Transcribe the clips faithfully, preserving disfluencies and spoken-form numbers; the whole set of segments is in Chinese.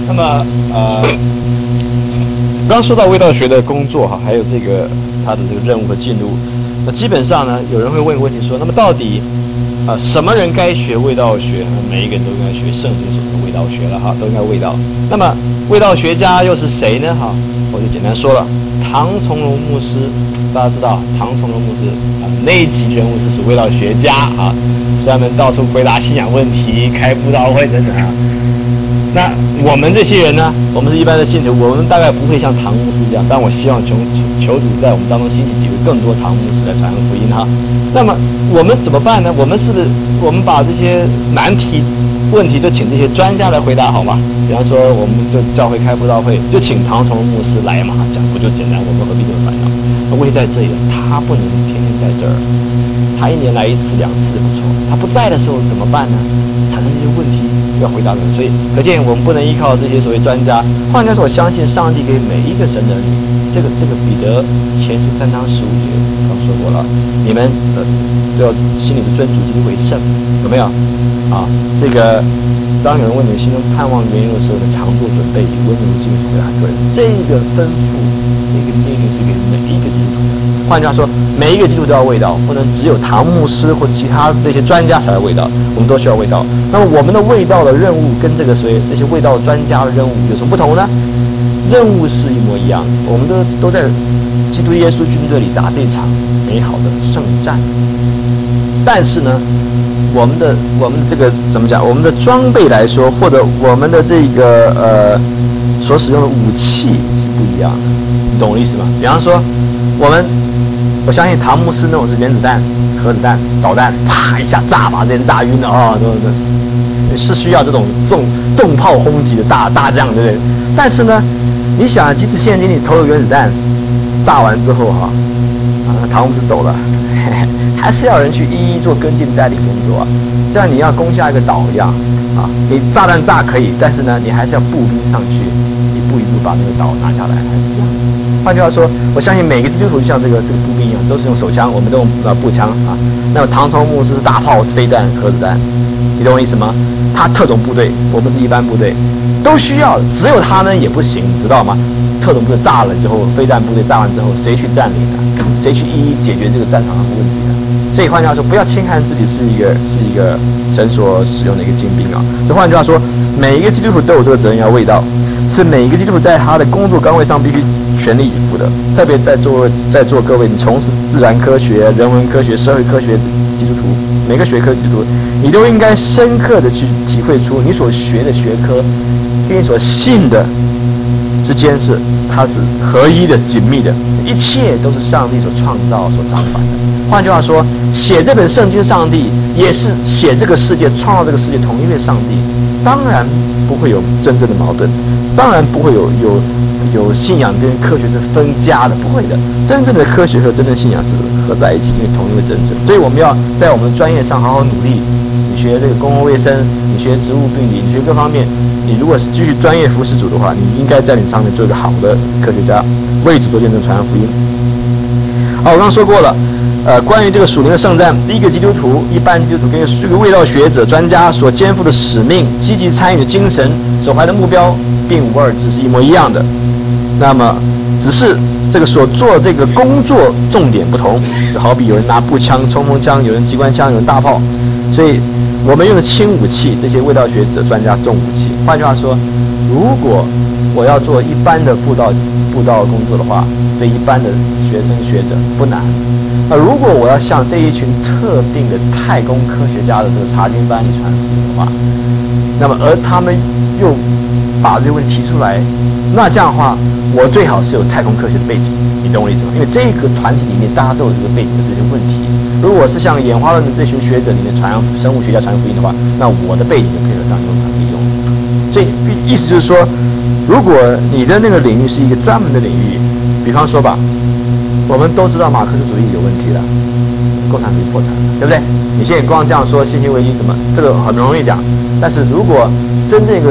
那么呃，刚说到卫道学的工作哈，还有这个他的这个任务和进度，那基本上呢，有人会问个问题说，那么到底啊、呃、什么人该学卫道学？每一个人都应该学圣经所说的卫道学了哈，都应该卫道。那么卫道学家又是谁呢？哈，我就简单说了，唐从容牧师，大家知道唐从容牧师啊，那级人物就是卫道学家啊，专门到处回答信仰问题、开布道会等等啊。那我们这些人呢，我们是一般的信徒，我们大概不会像唐牧师这样，但我希望求求主在我们当中兴起几位更多唐牧师来传福音哈。那么我们怎么办呢？我们是不是我们把这些难题问题都请这些专家来回答好吗？比方说，我们就教会开布道会，就请唐从容牧师来嘛，讲不就简单？我们何必这么烦恼？问题在这里了，他不能天天在这儿，他一年来一次两次不错，他不在的时候怎么办呢？产生这些问题要回答的，所以可见我们不能依靠这些所谓专家。换句话说，我相信上帝给每一个神的人，这个这个彼得前书三章十五节刚说过了，你们呃要心里的尊主基督为圣，有没有啊？这个当有人问你心中盼望缘由的时候呢，常做准备，以温柔的敬守回答个人。这个吩咐，这个命令是给每一个基督徒的。换句话说，每一个基督徒都要卫道，不能只有唐牧师或其他这些专家才要卫道，我们都需要卫道。那么我们的卫道的任务跟这个所谓这些卫道专家的任务有什么不同呢？任务是一模一样，我们都都在基督耶稣军队里打这场美好的圣战。但是呢，我们的我们这个怎么讲？我们的装备来说，或者我们的这个呃所使用的武器是不一样的，你懂我意思吗？比方说，我们我相信唐牧师那种是原子弹、核子弹、导弹，啪一下炸把这人炸晕了啊，对不对？是需要这种重重炮轰击的大大将，对不对？但是呢，你想，即使现今你投了原子弹，炸完之后哈，啊，唐牧师走了，嘿嘿，还是要人去一一做跟进带领工作啊，像你要攻下一个岛一样啊，你炸弹炸可以，但是呢，你还是要步兵上去，一步一步把那个岛拿下来，还是一样。换句话说，我相信每个基督徒就像这个这个步兵一样，都是用手枪，我们都用呃步枪啊。那么唐从牧师是大炮、是飞弹、核子弹，你懂我意思吗？他特种部队，我们是一般部队，都需要，只有他们也不行，知道吗？特种部队炸了之后，飞弹部队炸完之后，谁去占领呢？谁去一一解决这个战场上的问题呢？所以换句话说，不要轻看自己是一个是一个神所使用的一个精兵啊。所以换句话说，每一个基督徒都有这个责任要卫道，是每一个基督徒在他的工作岗位上必须全力以赴的。特别在座在座各位，你从事自然科学、人文科学、社会科学基督徒，每个学科基督徒，你都应该深刻的去体会出你所学的学科跟你所信的之间是它是合一的、紧密的，一切都是上帝所创造、所掌管的。换句话说，写这本圣经，上帝也是写这个世界、创造这个世界同一位上帝，当然不会有真正的矛盾，当然不会有有有信仰跟科学是分家的，不会的。真正的科学和真正信仰是合在一起，因为同一位真神。所以我们要在我们的专业上好好努力。你学这个公共卫生，你学植物病理，你学各方面，你如果是继续专业服侍主的话，你应该在你上面做一个好的科学家，为主做见证、传福音。好，我刚刚说过了。呃，关于这个属灵的圣战，第一个基督徒、一般基督徒跟这个卫道学者、专家所肩负的使命、积极参与的精神、所怀的目标，并无二致，是一模一样的。那么，只是这个所做这个工作重点不同，就好比有人拿步枪、冲锋枪，有人机关枪，有人大炮，所以我们用的轻武器，这些卫道学者、专家重武器。换句话说，如果我要做一般的布道布道工作的话，对一般的学生学者不难。而如果我要向这一群特定的太空科学家的这个查经班里传福音的话，那么而他们又把这个问题提出来，那这样的话，我最好是有太空科学的背景，你懂我意思吗？因为这个团体里面大家都有这个背景的这些问题。如果是像演化论的这群学者里面传生物学家传福音的话，那我的背景就配合上就可以用。所以意思就是说，如果你的那个领域是一个专门的领域，比方说吧。我们都知道马克思主义有问题了，共产主义破产了，对不对？你现在光这样说信息危机怎么，这个很容易讲。但是如果真正一个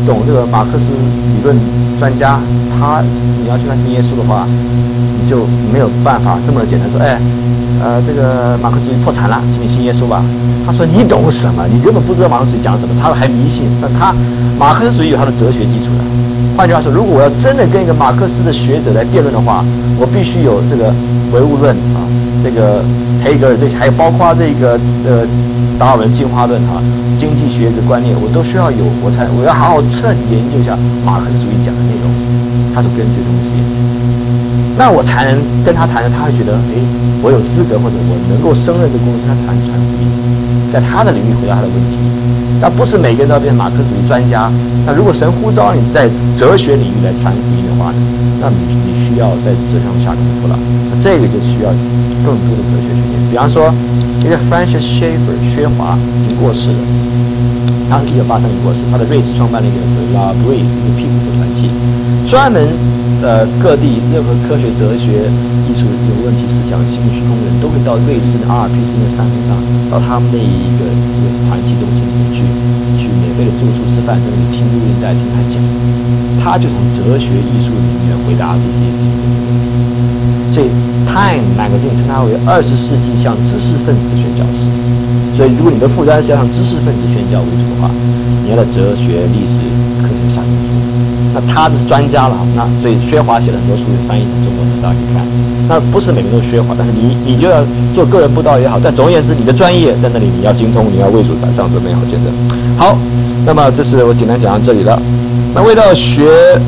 懂这个马克思理论专家，他你要去他信耶稣的话，你就没有办法这么简单说，哎，呃，这个马克思主义破产了，请你信耶稣吧。他说你懂什么？你根本不知道马克思主义讲什么，他还迷信。但他马克思主义有他的哲学基础的。换句话说，如果我要真的跟一个马克思的学者来辩论的话，我必须有这个唯物论啊，这个黑格尔这些，还有包括这个呃达尔文进化论啊，经济学的观念，我都需要有，我才我要好好彻底研究一下马克思主义讲的内容，他所根据的东西。那我才能跟他谈，他会觉得，哎，我有资格或者我能够胜任的工作，跟他谈传福音，在他的领域回答他的问题。那不是每个人都要变成马克思主义专家。那如果神呼召你在哲学领域来传福音的话呢，那你你需要在这上下功夫了。那这个就需要更多的哲学训练。比方说，一个 Francis Schaeffer 薛华已经过世了，他是一九八三年过世，他的瑞士创办了一个所谓 La Brea 一个庇护的团体，专门呃各地任何科学、哲学、艺术有问题思想、新虚空的人都会到瑞士的阿尔卑斯那山顶上，到他们那一个一个团体中心里面去，去免费的住宿吃饭，在那里听录音带、听他讲。他就从哲学、艺术里面回答这些问题。所以 Time Magazine 称他为二十世纪向知识分子的宣教师。所以如果你的负担是要向知识分子宣教为主的话，你要在哲学、历史课程下功夫。那他是专家了，那所以薛华写了很多书，翻译成中文的，大家可以看。那不是每个人都薛华，但是你你就要做个人布道也好，但总而言之，你的专业在那里，你要精通，你要为主打上这美好见证。好，那么这是我简单讲到这里了。那为了学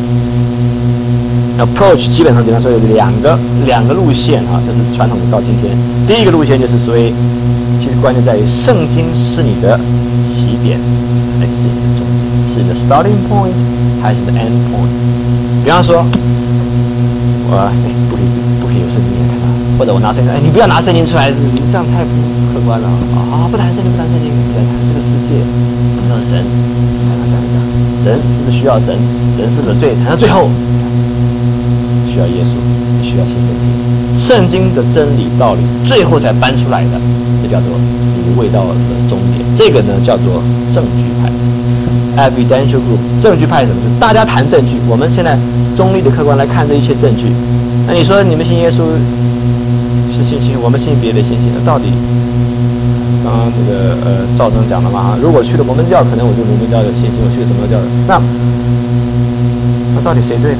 approach， 基本上简单说有两个两个路线啊，这是传统的到今天。第一个路线就是所谓，其实关键在于圣经是你的起点，还是你的终点，是你的 starting point 还是你的 end point。比方说，我哎不可以不可以有圣经来看到，或者我拿圣经，哎你不要拿圣经出来，你这样太不客观了啊！不谈圣经，不谈圣经，来谈这个世界，谈到神，谈到这样讲，人是不是需要神？人是不是罪？谈到最后，需要耶稣，需要信圣经。圣经的真理道理，最后才搬出来的，这叫做一个味道的终点。这个呢叫做证据派 （evidential group）。证据派是什么？就是大家谈证据。我们现在中立的客观来看这一切证据。那你说你们信耶稣是信心，我们信别的信心，那到底？刚刚这个呃赵征讲的嘛，如果去了摩门教，可能我就摩门教有信心；我去了什么教？那那到底谁对呢？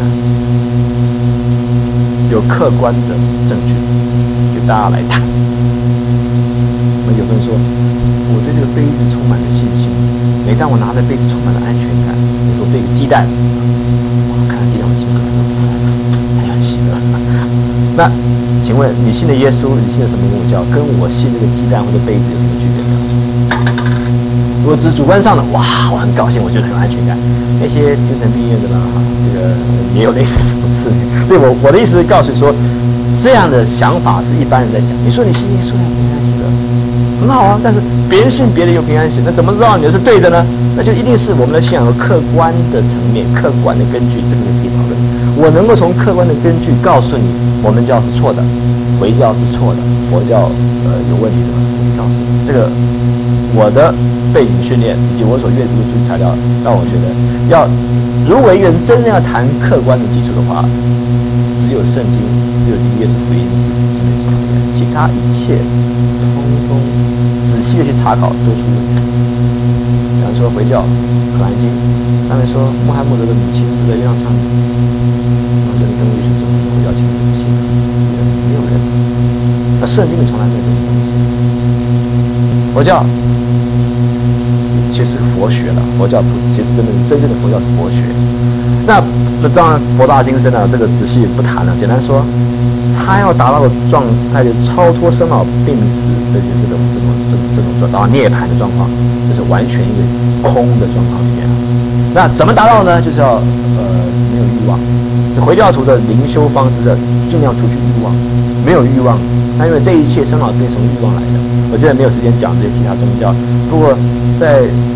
有客观的证据，给大家来谈。那有人说，我对这个杯子充满了信心，每当我拿着杯子充满了安全感。比如说这个鸡蛋，我看到鸡蛋我心里很很喜乐。那请问你信的耶稣，你信的什么宗教，跟我信这个鸡蛋或者杯子有什么区别呢？如果只是主观上的，哇，我很高兴，我觉得很有安全感。那些精神病院的呢，这个也有类似的事情。所以我我的意思是告诉你说，这样的想法是一般人在想。你说你信耶稣要平安喜乐，很好啊，但是别人信别人有平安喜乐，那怎么知道你的是对的呢？那就一定是我们的信仰有客观的层面、客观的根据，这个可以讨论。我能够从客观的根据告诉你，我们教是错的，回教是错的，佛教呃有问题的，我告诉你这个。我的背景训练以及我所阅读的书材料，让我觉得，要如果一个人真正要谈客观的基础的话，只有圣经，只有耶稣福音是是没什么的，其他一切通通仔细的去查考都出问题。比方说回教《可兰经》，上面说穆罕默德的母亲是在月亮上面，然后这里跟耶稣说回教前面不信，没有人。那圣经里从来没有这种东西。佛教其实是佛学了，佛教不是，其实真的真正的佛教是佛学。那那当然博大精深啊，这个仔细不谈了。简单说，他要达到的状态就超脱生老病死的这种这种这种这种这种达到涅槃的状况，就是完全一个空的状况里面。那怎么达到呢？就是要呃没有欲望。回教徒的灵修方式是尽量除去欲望，没有欲望。那因为这一切生老病从欲望来的。我现在没有时间讲这些其他宗教，不过在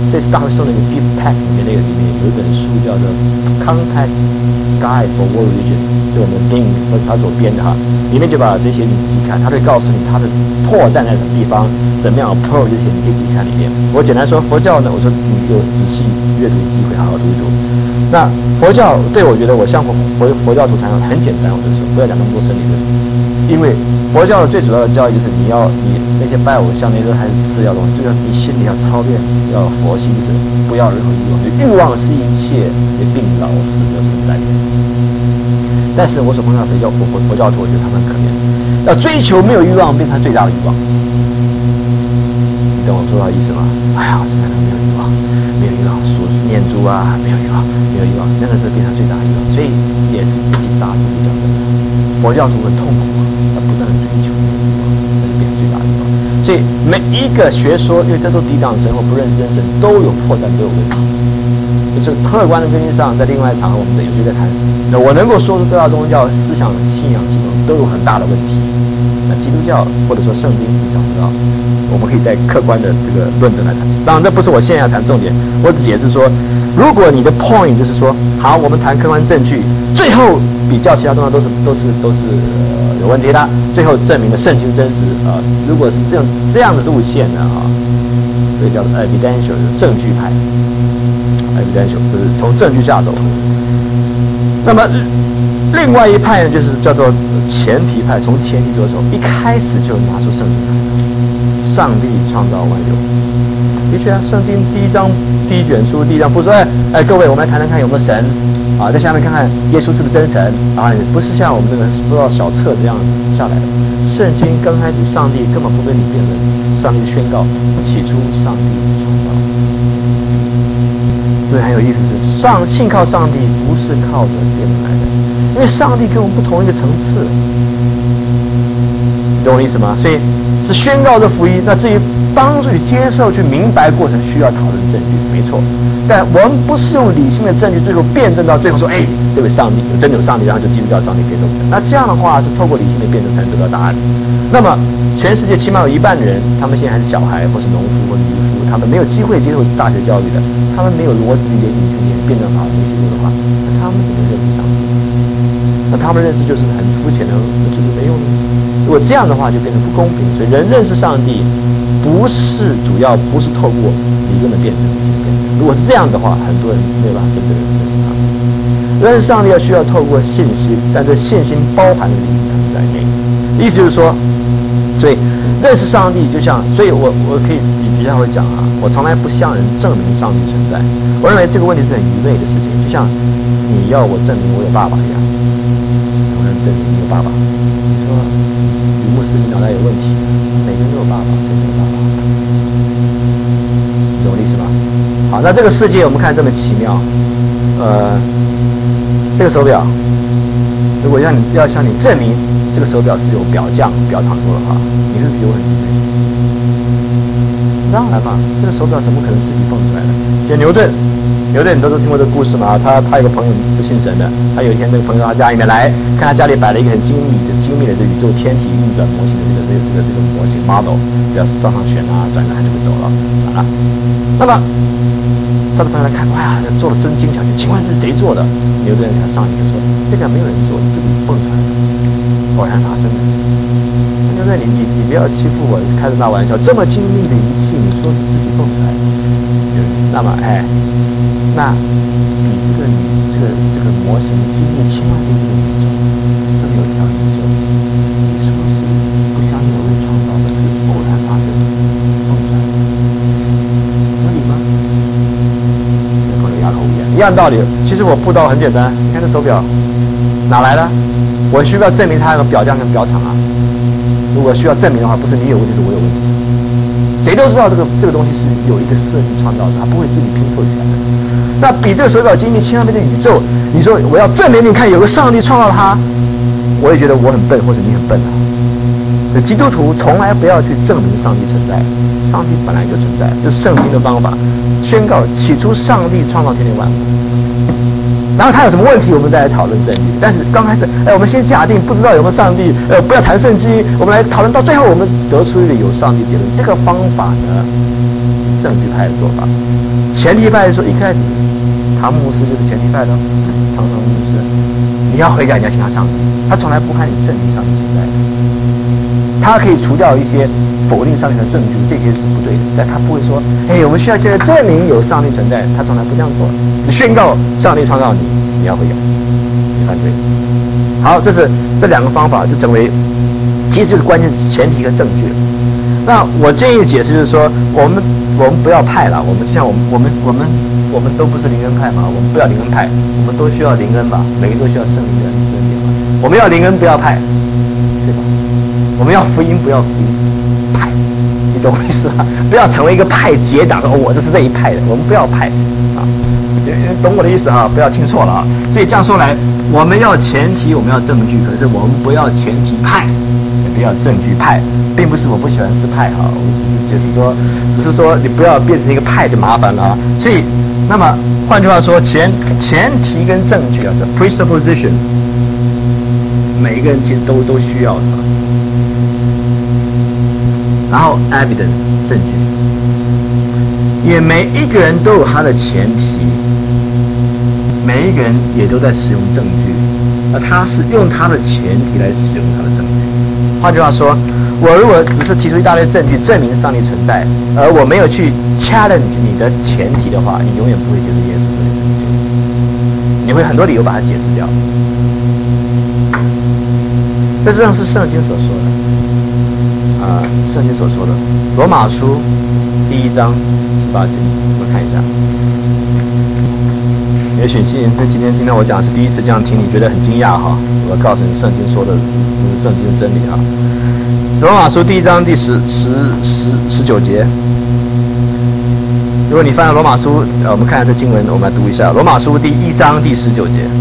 这次大会送的一个 gift pack 里面那个里面有一本书叫做 Context Guide for World Religion， 是我们丁和他所编的哈，里面就把这些你看，他会告诉你他的破绽在什么地方，怎么样 approach 这些，你可以自己看里面。我简单说佛教呢，我说你有仔细阅读机会，好好读一读。那佛教对我觉得我像佛佛佛教徒谈很简单，我就说不要讲那么多生理论，因为佛教的最主要的教义就是你要你那些拜偶像那些还是次要的东西，最要你心里要操练，要有佛心，就是不要任何欲望。欲望是一切的病老死的存在。但是我所碰到的佛教佛佛佛教徒，我觉得他们可怜，要追求没有欲望变成最大的欲望。你懂我说的意思吗？哎呀，反正没有欲望，没有欲望，数念珠啊，没有欲望，没有欲望，那个是变成最大的欲望，所以也是自己杀自己讲的。佛教徒很痛苦啊，他不断的追求欲望，那就变成最大的欲望。所以每一个学说，因为这都抵挡神或不认识真神，都有破绽，都有问题。就是客观的根基上，在另外一场合我们有些在谈，那我能够说出各大宗教思想信仰系统都有很大的问题。那基督教或者说圣经，你找不到，我们可以在客观的这个论证来谈。当然，这不是我现在要谈重点，我只解释说，如果你的 point 就是说，好，我们谈客观证据，最后比较其他宗教都是都是都是、呃、有问题的，最后证明了圣经真实啊、呃。如果是这样这样的路线呢啊，所以叫做 evidential 证据派。evidential 是从证据下走。那么另外一派呢，就是叫做前提派，从前提着手，一开始就拿出圣经来，上帝创造万有。的确啊，圣经第一章第一卷书第一章不说，哎哎，各位，我们来谈谈看有没有神啊，在下面看看耶稣是不是真神啊，不是像我们这个不知道小册这样下来的。圣经刚开始，上帝根本不跟你辩论，上帝宣告，起初上帝创造。所以很有意思是，上信靠上帝不是靠着辩论来的，因为上帝跟我们不同一个层次，你懂我意思吗？所以是宣告这福音。那至于帮助你接受、去明白过程，需要讨论证据，没错。但我们不是用理性的证据，最后辩证到最后说，哎，这位上帝有真有上帝，然后就基督教上帝可以动的。那这样的话，是透过理性的辩证才能得到答案。那么全世界起码有一半的人，他们现在还是小孩，或是农夫，或是渔夫，他们没有机会接受大学教育的，他们没有逻辑严谨训练、辩证法没学过的话，那他们怎么认识上帝？那他们认识就是很肤浅的，就是没用的。如果这样的话，就变得不公平。所以人认识上帝，不是主要不是透过理论的辩证。如果是这样的话，很多人没有办法真正的认识上帝。认识上帝要需要透过信心，但这信心包含了理性在内。意思就是说，所以认识上帝就像，所以我我可以比较会讲啊，我从来不向人证明上帝存在。我认为这个问题是很愚昧的事情，就像你要我证明我有爸爸一样，我能证明你有爸爸。你说吕牧师你脑袋有问题，每个人都有爸爸，谁没有爸爸？懂我意思吗？好，那这个世界我们看这么奇妙，呃，这个手表，如果让你要向你证明这个手表是有表匠表厂做的话，你是觉得很愚昧。当然嘛，这个手表怎么可能自己蹦出来的？像牛顿，牛顿你都是听过这个故事嘛？他他有个朋友不信神的，他有一天那个朋友到他家里面来，看他家里摆了一个很精密的精密的这宇宙天体运转模型的这个这个这个这个模型 model， 要上上旋啊转啊就会走了，好了。那么他的朋友来看，哇，做的真精巧，请问是谁做的？牛顿给他上一个说，这个没有人做，自己蹦出来的，偶然发生的。牛顿，你你你不要欺负我，开着那玩笑，这么精密的仪器，你说是自己蹦出来的？那么，哎，那比这个这个这个模型精密千万倍的宇宙，这么有条宇宙，你说是不相信有人创造的，是偶然发生的，蹦出来的，合理吗？这朋友哑口无言。一样道理，其实我布道很简单，你看这手表哪来的？我需要证明它有表匠跟表厂啊。如果需要证明的话，不是你有问题，是我有问题。谁都知道这个这个东西是有一个设计创造的，它不会自己拼凑起来的。那比这个手表精密千万倍的宇宙，你说我要证明你看有个上帝创造它，我也觉得我很笨，或者你很笨啊。那基督徒从来不要去证明上帝存在，上帝本来就存在，这是圣经的方法，宣告起初上帝创造天地万物。然后他有什么问题，我们再来讨论证据。但是刚开始，哎，我们先假定不知道有没有上帝，呃，不要谈圣经，我们来讨论到最后，我们得出一个有上帝结论。这个方法呢， 证据派的做法。前提派是说，一开始唐牧师就是前提派的，唐唐牧师，你要悔改，你要信他上帝，他从来不和你证明上帝存在的。他可以除掉一些否定上帝的证据，这些是不对的，但他不会说，哎，我们需要现在证明有上帝存在，他从来不这样做。你宣告上帝创造你，你要悔改，你犯罪。好，这是这两个方法就成为，其实就是关键是前提跟证据。那我建议解释就是说，我们我们不要派了，我们就像我们我们我们我们都不是灵恩派嘛，我们不要灵恩派，我们都需要灵恩吧，每个人都需要圣灵的恩典嘛。我们要灵恩，不要派，对吧？我们要福音，不要福音派，你懂我意思吗？不要成为一个派结党，哦，我这是这一派的，我们不要派啊，懂我的意思啊？不要听错了啊！所以这样说来，我们要前提，我们要证据，可是我们不要前提派，也不要证据派，并不是我不喜欢吃派哈，就是说，只是说你不要变成一个派就麻烦了啊。所以，那么换句话说，前前提跟证据啊，这 presupposition， 每一个人其实都都需要的。然后 evidence 证据，因为每一个人都有他的前提，每一个人也都在使用证据，而他是用他的前提来使用他的证据。换句话说，我如果只是提出一大堆证据证明上帝存在，而我没有去 challenge 你的前提的话，你永远不会接受耶稣这件事情，你会很多理由把它解释掉。这实际上是圣经所说的。啊，圣经所说的罗马书第一章十八节，我们看一下。也许今天今天今天我讲的是第一次这样听，你觉得很惊讶哈？我告诉你，圣经说的这是圣经的真理啊。罗马书第一章第十十十十九节，如果你翻到罗马书，呃，我们看一下这经文，我们来读一下罗马书第一章第十九节。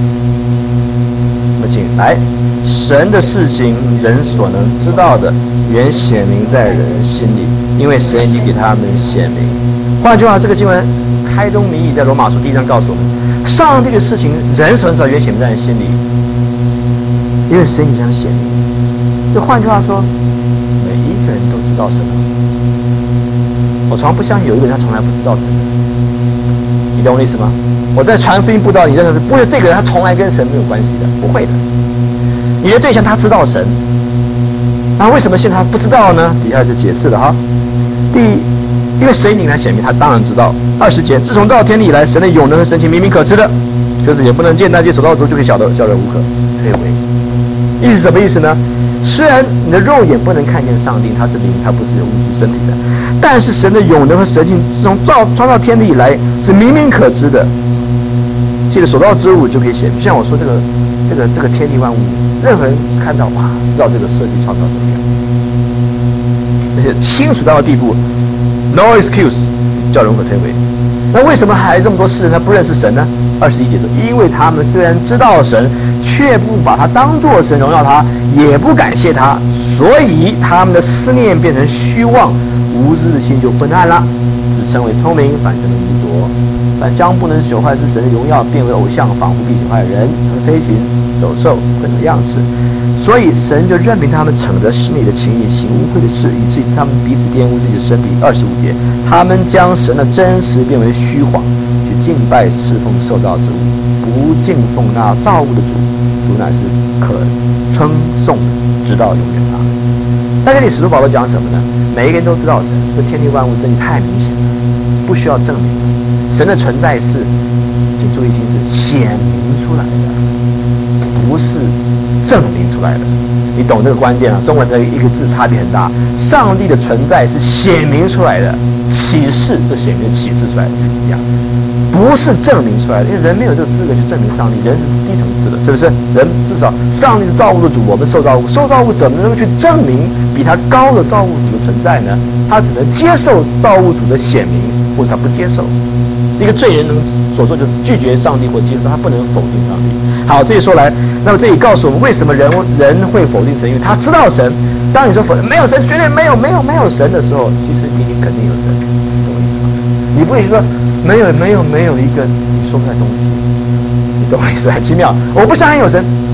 我们请来。神的事情，人所能知道的，原显明在人心里，因为神已经给他们显明。换句话，这个经文开宗明义，在罗马书第一章告诉我们，上帝的事情，人所能知道，原显明在人心里，因为神已经这样显明。这换句话说，每一个人都知道神。我从来不相信有一个人他从来不知道神，你懂我的意思吗？我在传福音布道，你认识不是这个人他从来跟神没有关系的，不会的。你的对象他知道神，那为什么现在他不知道呢？底下就解释了哈。第一，因为神已经来显明，他当然知道。二十节，自从造天地以来，神的永能和神情明明可知的，就是也不能见，但借手到之后就可以晓得，叫人无可推诿。意思什么意思呢？虽然你的肉眼不能看见上帝，他是灵，他不是有物质身体的，但是神的永能和神性自从造创造天地以来是明明可知的，借着所造之物就可以显明。像我说这个这个这个天地万物。任何人看到哇，知道这个设计创造怎么样，而且清楚到的地步 ，no excuse， 叫人无可推诿。那为什么还这么多世人他不认识神呢？二十一节说，因为他们虽然知道神，却不把他当作神荣耀他，也不感谢他，所以他们的思念变成虚妄，无知的心就昏暗了，只称为聪明，反成了愚拙。反将不能朽坏之神的荣耀变为偶像，仿佛必朽坏人和飞禽、走兽各种样式。所以神就任凭他们逞着心里的情意，行污秽的事，以至于他们彼此玷污自己的身体。二十五节，他们将神的真实变为虚谎，去敬拜侍奉受造之物，不敬奉那造物的主，主乃是可称颂的，直到永远啊！在这里使徒保罗讲什么呢？每一个人都知道神，这天地万物真理太明显了，不需要证明。神的存在是，请注意听，是显明出来的，不是证明出来的。你懂这个关键啊？中文的一个字差别很大。上帝的存在是显明出来的，启示这显明启示出来的一样，不是证明出来的。因为人没有这个资格去证明上帝，人是低层次的，是不是？人至少上帝是造物的主，我们受造物，受造物怎么能够去证明比他高的造物主的存在呢？他只能接受造物主的显明，或者他不接受。一个罪人能所做就是拒绝上帝或接受，他不能否定上帝。好，这里说来，那么这里告诉我们为什么人人会否定神，因为他知道神。当你说否没有神，绝对没有没有没有神的时候，其实你肯定有神，懂我意思吗？你不会说没有没有没有一个你说不出来东西，你懂我意思？很奇妙，我不相信有神，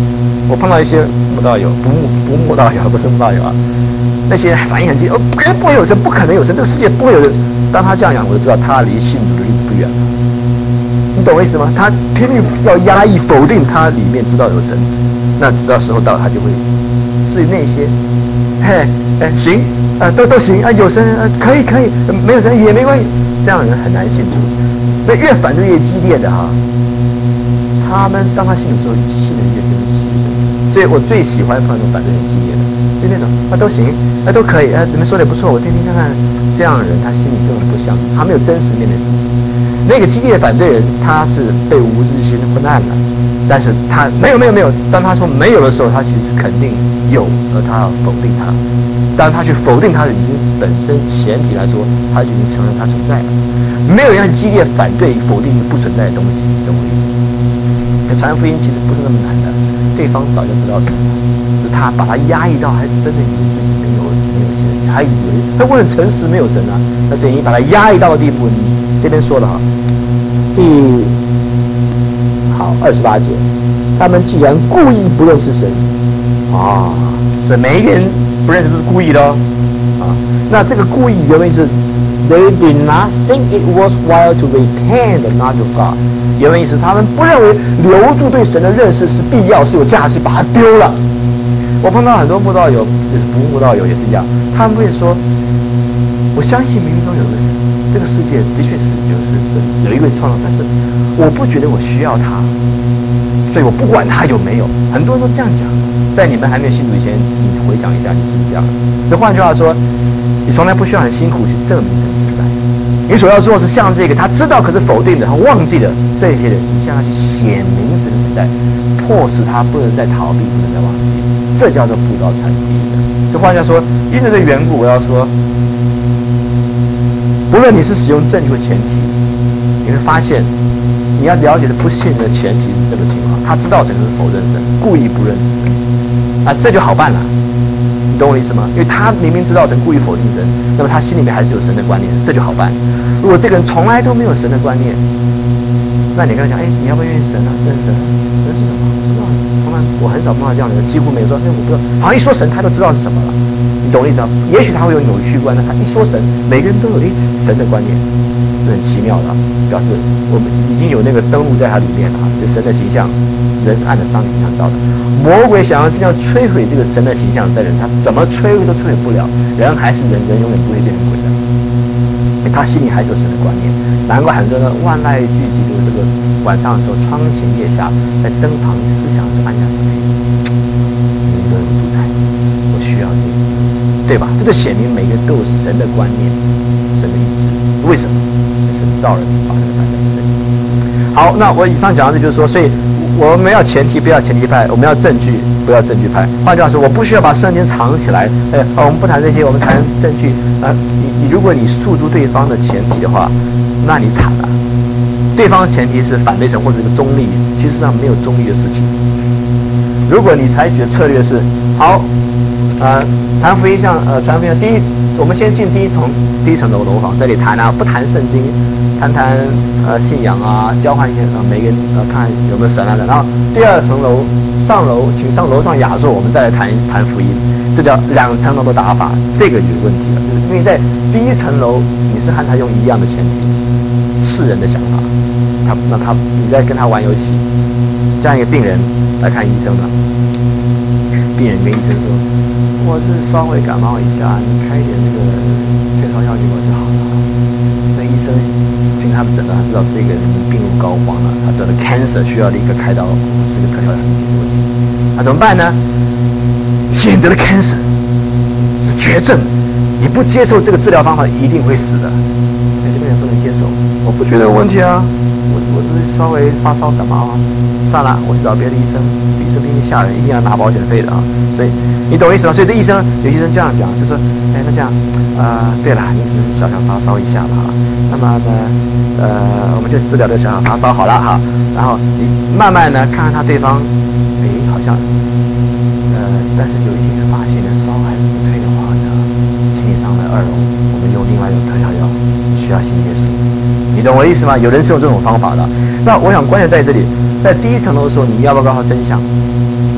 我碰到一些慕道友，不慕不慕道友，不是慕道友啊，那些反应很激烈，哦，不会有神，不可能有神，这个世界不会有人。当他这样讲，我就知道他离信主的日子不远了。你懂我意思吗？他拼命要压抑、否定他里面知道有神，那直到时候到，他就会。至于那些，嘿，哎，行，啊、呃，都都行啊，有神啊、呃，可以可以，呃、没有神也没关系，这样的人很难信主。那越反对越激烈的哈，他们当他信主之后，信的越跟实际。所以我最喜欢碰到反对很激烈的，就那种啊都行，啊都可以，啊你们说的不错，我听听看看。这样的人他心里根本不相信，他没有真实面对自己。那个激烈的反对人，他是被无知心昏暗了，但是他没有没有没有，当他说没有的时候，他其实肯定有，而他要否定他。当他去否定他的已经本身前提来说，他就已经承认他存在了。没有人激烈反对否定不存在的东西，懂我意思？那传福音其实不是那么难的，对方早就知道什么，是他把他压抑到还真的以为自己没有没有神，还以为他问诚实没有神啊，但是你把他压抑到的地步，你这边说了哈，第好二十八节，他们既然故意不认识神啊，所以每一个人不认识是故意的哦啊，那这个故意原文是 they did not think it was while to retain the knowledge of God， 原文意思他们不认为留住对神的认识是必要是有价值，把它丢了。我碰到很多慕道友，就是不慕道友也是一样，他们会说，我相信明明都有个神，这个世界的确是有神神有一位创造，但是我不觉得我需要他，所以我不管他有没有。很多人都这样讲，在你们还没有信主以前，你回想一下，你是这样的。就换句话说，你从来不需要很辛苦去证明神存在，你所要做的是像这个他知道可是否定的，他忘记的这些人，你向他去显明神存在，迫使他不能再逃避，不能再忘记。这叫做布道传福音的。就换句话说，因为这个缘故，我要说，不论你是使用正确的前提，你会发现，你要了解的不信的前提是这个情况，他知道神是否认神，故意不认识神，啊，这就好办了。你懂我意思吗？因为他明明知道神，故意否定神，那么他心里面还是有神的观念，这就好办。如果这个人从来都没有神的观念，那你跟他讲，哎，你要不要认识神啊？认识神，认识什么？我很少碰到这样的人，几乎没有说，哎，我不知道，好像一说神，他都知道是什么了。你懂我意思吗？也许他会有扭曲观呢，他一说神，每个人都有哎神的观念，是很奇妙的，表示我们已经有那个登录在他里面了，就神的形象，人是按着上帝形象造的。魔鬼想要这样摧毁这个神的形象在人，他怎么摧毁都摧毁不了，人还是人，人永远不会变成鬼的。他心里还是有神的观念，难怪很多人万籁俱寂，就是这个晚上的时候，窗前月下，在灯旁思想是安然无恙。明哲不在，我需要这个，对吧？这就显明每个人都有神的观念，神的意志。为什么？神造人把这个摆在这里。好，那我以上讲的就是说，所以我们要前提，不要前提派；我们要证据，不要证据派。换句话说，我不需要把圣经藏起来。哎，我们不谈这些，我们谈证据啊。你你，如果你诉诸对方的前提的话，那你惨了。对方前提是反对神或者是个中立，其实上没有中立的事情。如果你采取的策略是好，呃，谈福音像呃传福音第一，我们先进第一层第一层楼楼房，这里谈啊，不谈圣经，谈谈呃信仰啊，交换一些呃每个人呃看有没有神啊的。然后第二层楼上楼，请上楼上雅座，我们再来谈谈福音，这叫两层楼的打法，这个有问题了，就是因为在第一层楼你是和他用一样的前提，世人的想法。他那他你在跟他玩游戏，这样一个病人来看医生了，病人跟医生说：“我是稍微感冒一下，你开一点这个退烧药给我就好了。”那医生听他们诊断，他知道这个人病入膏肓了，他得了 cancer， 需要立刻开刀，是个特效药的问题。那怎么办呢？现得了 cancer 是绝症，你不接受这个治疗方法，一定会死的。所以这个人不能接受，我不觉得有问题啊。我我只是稍微发烧感冒啊，算了，我去找别的医生，医生比你吓人，一定要拿保险费的啊。所以你懂意思吗？所以这医生有医生这样讲，就说，哎，那这样，呃，对了，你只是小小发烧一下吧，那么呢，呃，我们就治疗这个小小发烧好了哈。然后你慢慢呢看看他对方，哎，好像，呃，但是有一天发现了烧还是不退的话呢，请你上来二楼，我们用另外一种特效药，需要信耶稣。你懂我意思吗？有人是用这种方法的。那我想关键在这里，在第一层楼的时候，你要不要告诉他真相？你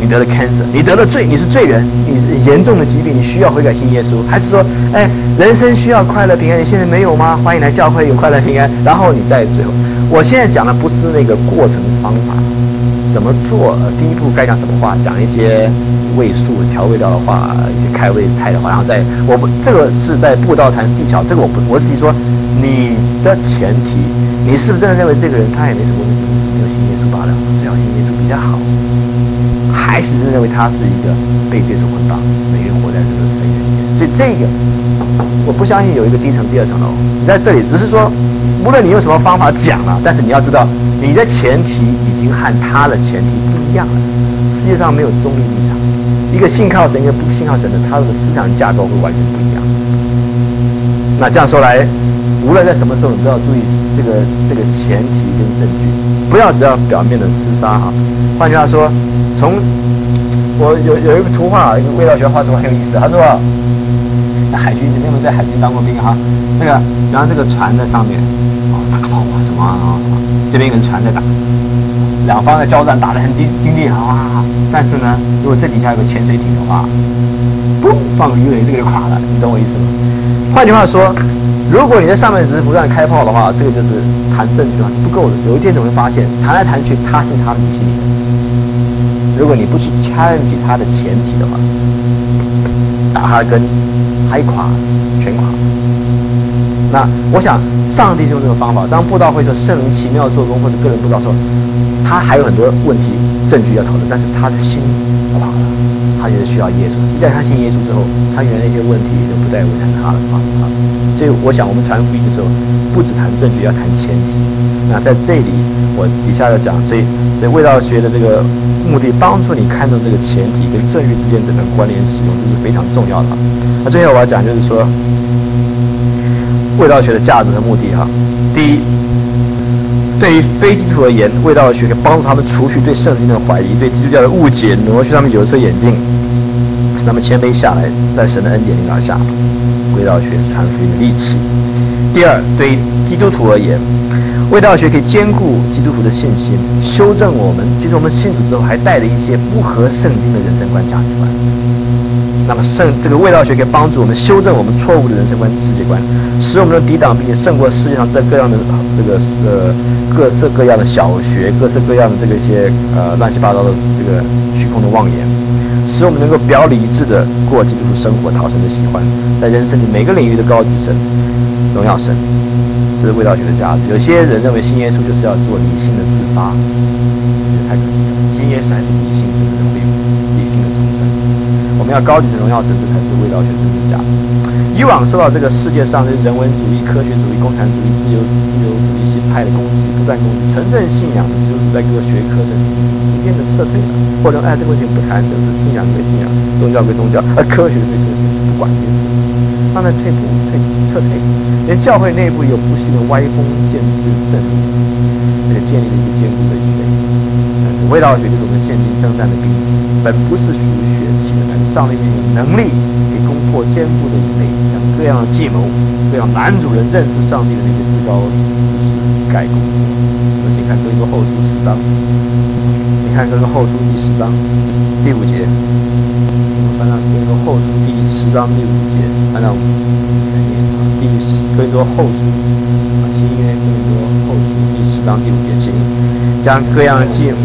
你得了 cancer， 你得了罪，你是罪人，你是严重的疾病，你需要悔改信耶稣，还是说，哎，人生需要快乐平安，你现在没有吗？欢迎来教会，有快乐平安，然后你在最后，我现在讲的不是那个过程方法，怎么做？呃，第一步该讲什么话？讲一些味素调味料的话，一些开胃菜的话，然后再我不这个是在布道谈技巧，这个我不我是说你的前提，你是不是真的认为这个人他也没什么问题，没有信耶稣罢了，只要信耶稣比较好，还是认为他是一个被罪所捆绑，每天活在这个深渊里面？所以这个我不相信有一个第一层、第二层楼，你在这里只是说，无论你用什么方法讲了，但是你要知道你的前提已经和他的前提不一样了。世界上没有中立立场。一个信靠神，一个不信靠神的，他的思想架构会完全不一样。那这样说来，无论在什么时候，你都要注意这个这个前提跟证据，不要只要表面的厮杀哈。换句话说，从我有有一个图画，一个味道学画图很有意思。他说，那海军，你们有没有在海军当过兵哈？那个，然后这个船在上面，哦，打炮啊什么啊，这边一个船在打。两方的交战打得很激激烈啊，但是呢，如果这底下有个潜水艇的话，嘣放鱼雷，这个就垮了，你懂我意思吗？换句话说，如果你在上面只是不断开炮的话，这个就是谈证据的话是不够的。有一天总会发现，谈来谈去，他信他的，你信你的。如果你不去 challenge 他的前提的话，打他根，还垮，全垮。那我想，上帝是用这个方法。当布道会说圣灵奇妙做工，或者个人布道说。他还有很多问题证据要讨论，但是他的心垮了，他就是需要耶稣。一旦他信耶稣之后，他原来那些问题就不再为难他了啊！所以我想，我们传福音的时候，不只谈证据，要谈前提。那在这里，我底下要讲，所以所以味道学的这个目的，帮助你看到这个前提跟证据之间怎么关联使用，这是非常重要的。那最后我要讲就是说，味道学的价值和目的哈。第一。对于非基督徒而言，味道学可以帮助他们除去对圣经的怀疑，对基督教的误解，挪去他们有色眼镜，使他们谦卑下来，在神的恩典领导下，味道学传福音的利器。第二，对于基督徒而言，味道学可以兼顾基督徒的信心，修正我们，即使我们信主之后还带着一些不合圣经的人生观、价值观。那么圣这个味道学可以帮助我们修正我们错误的人生观、世界观，使我们能抵挡并且胜过世界上这各样的这个呃各色各样的小学、各色各样的这个一些呃乱七八糟的这个虚空的妄言，使我们能够表里一致的过基督徒生活，讨神的喜欢，在人生里每个领域的高举神、荣耀神，这是味道学的价值。有些人认为信耶稣就是要做理性的自杀，这太可惜了。信耶稣还是理性，就是能力理性的重生。我们要高举神荣耀神，这才是味道学真正的价值。以往受到这个世界上的人文主义、科学主义、共产主义、自由自由主义新派的攻击，不断攻击，纯正信仰的就是在各学科的逐渐的撤退了，或者哎这个问题不谈，就是信仰归信仰，宗教归宗教，而科学归科学，不管这些事，慢慢退步、退撤退，连教会内部有不幸的歪风渐至盛行，这个建立了一个坚固的堡垒。味道学就是我们现今征战的兵器，本不是属于血气的，但是上帝有能力可以攻破坚固的堡垒，将各样的计谋、各样拦阻人认识上帝的那些至高之事盖过。我请看哥林多后书十章，你看哥林多后书第十章第五节，我们翻到哥林多后书第十章第五节，翻到第十哥林多后书啊，新约哥林多后书第十章第五节，请将各样的计谋。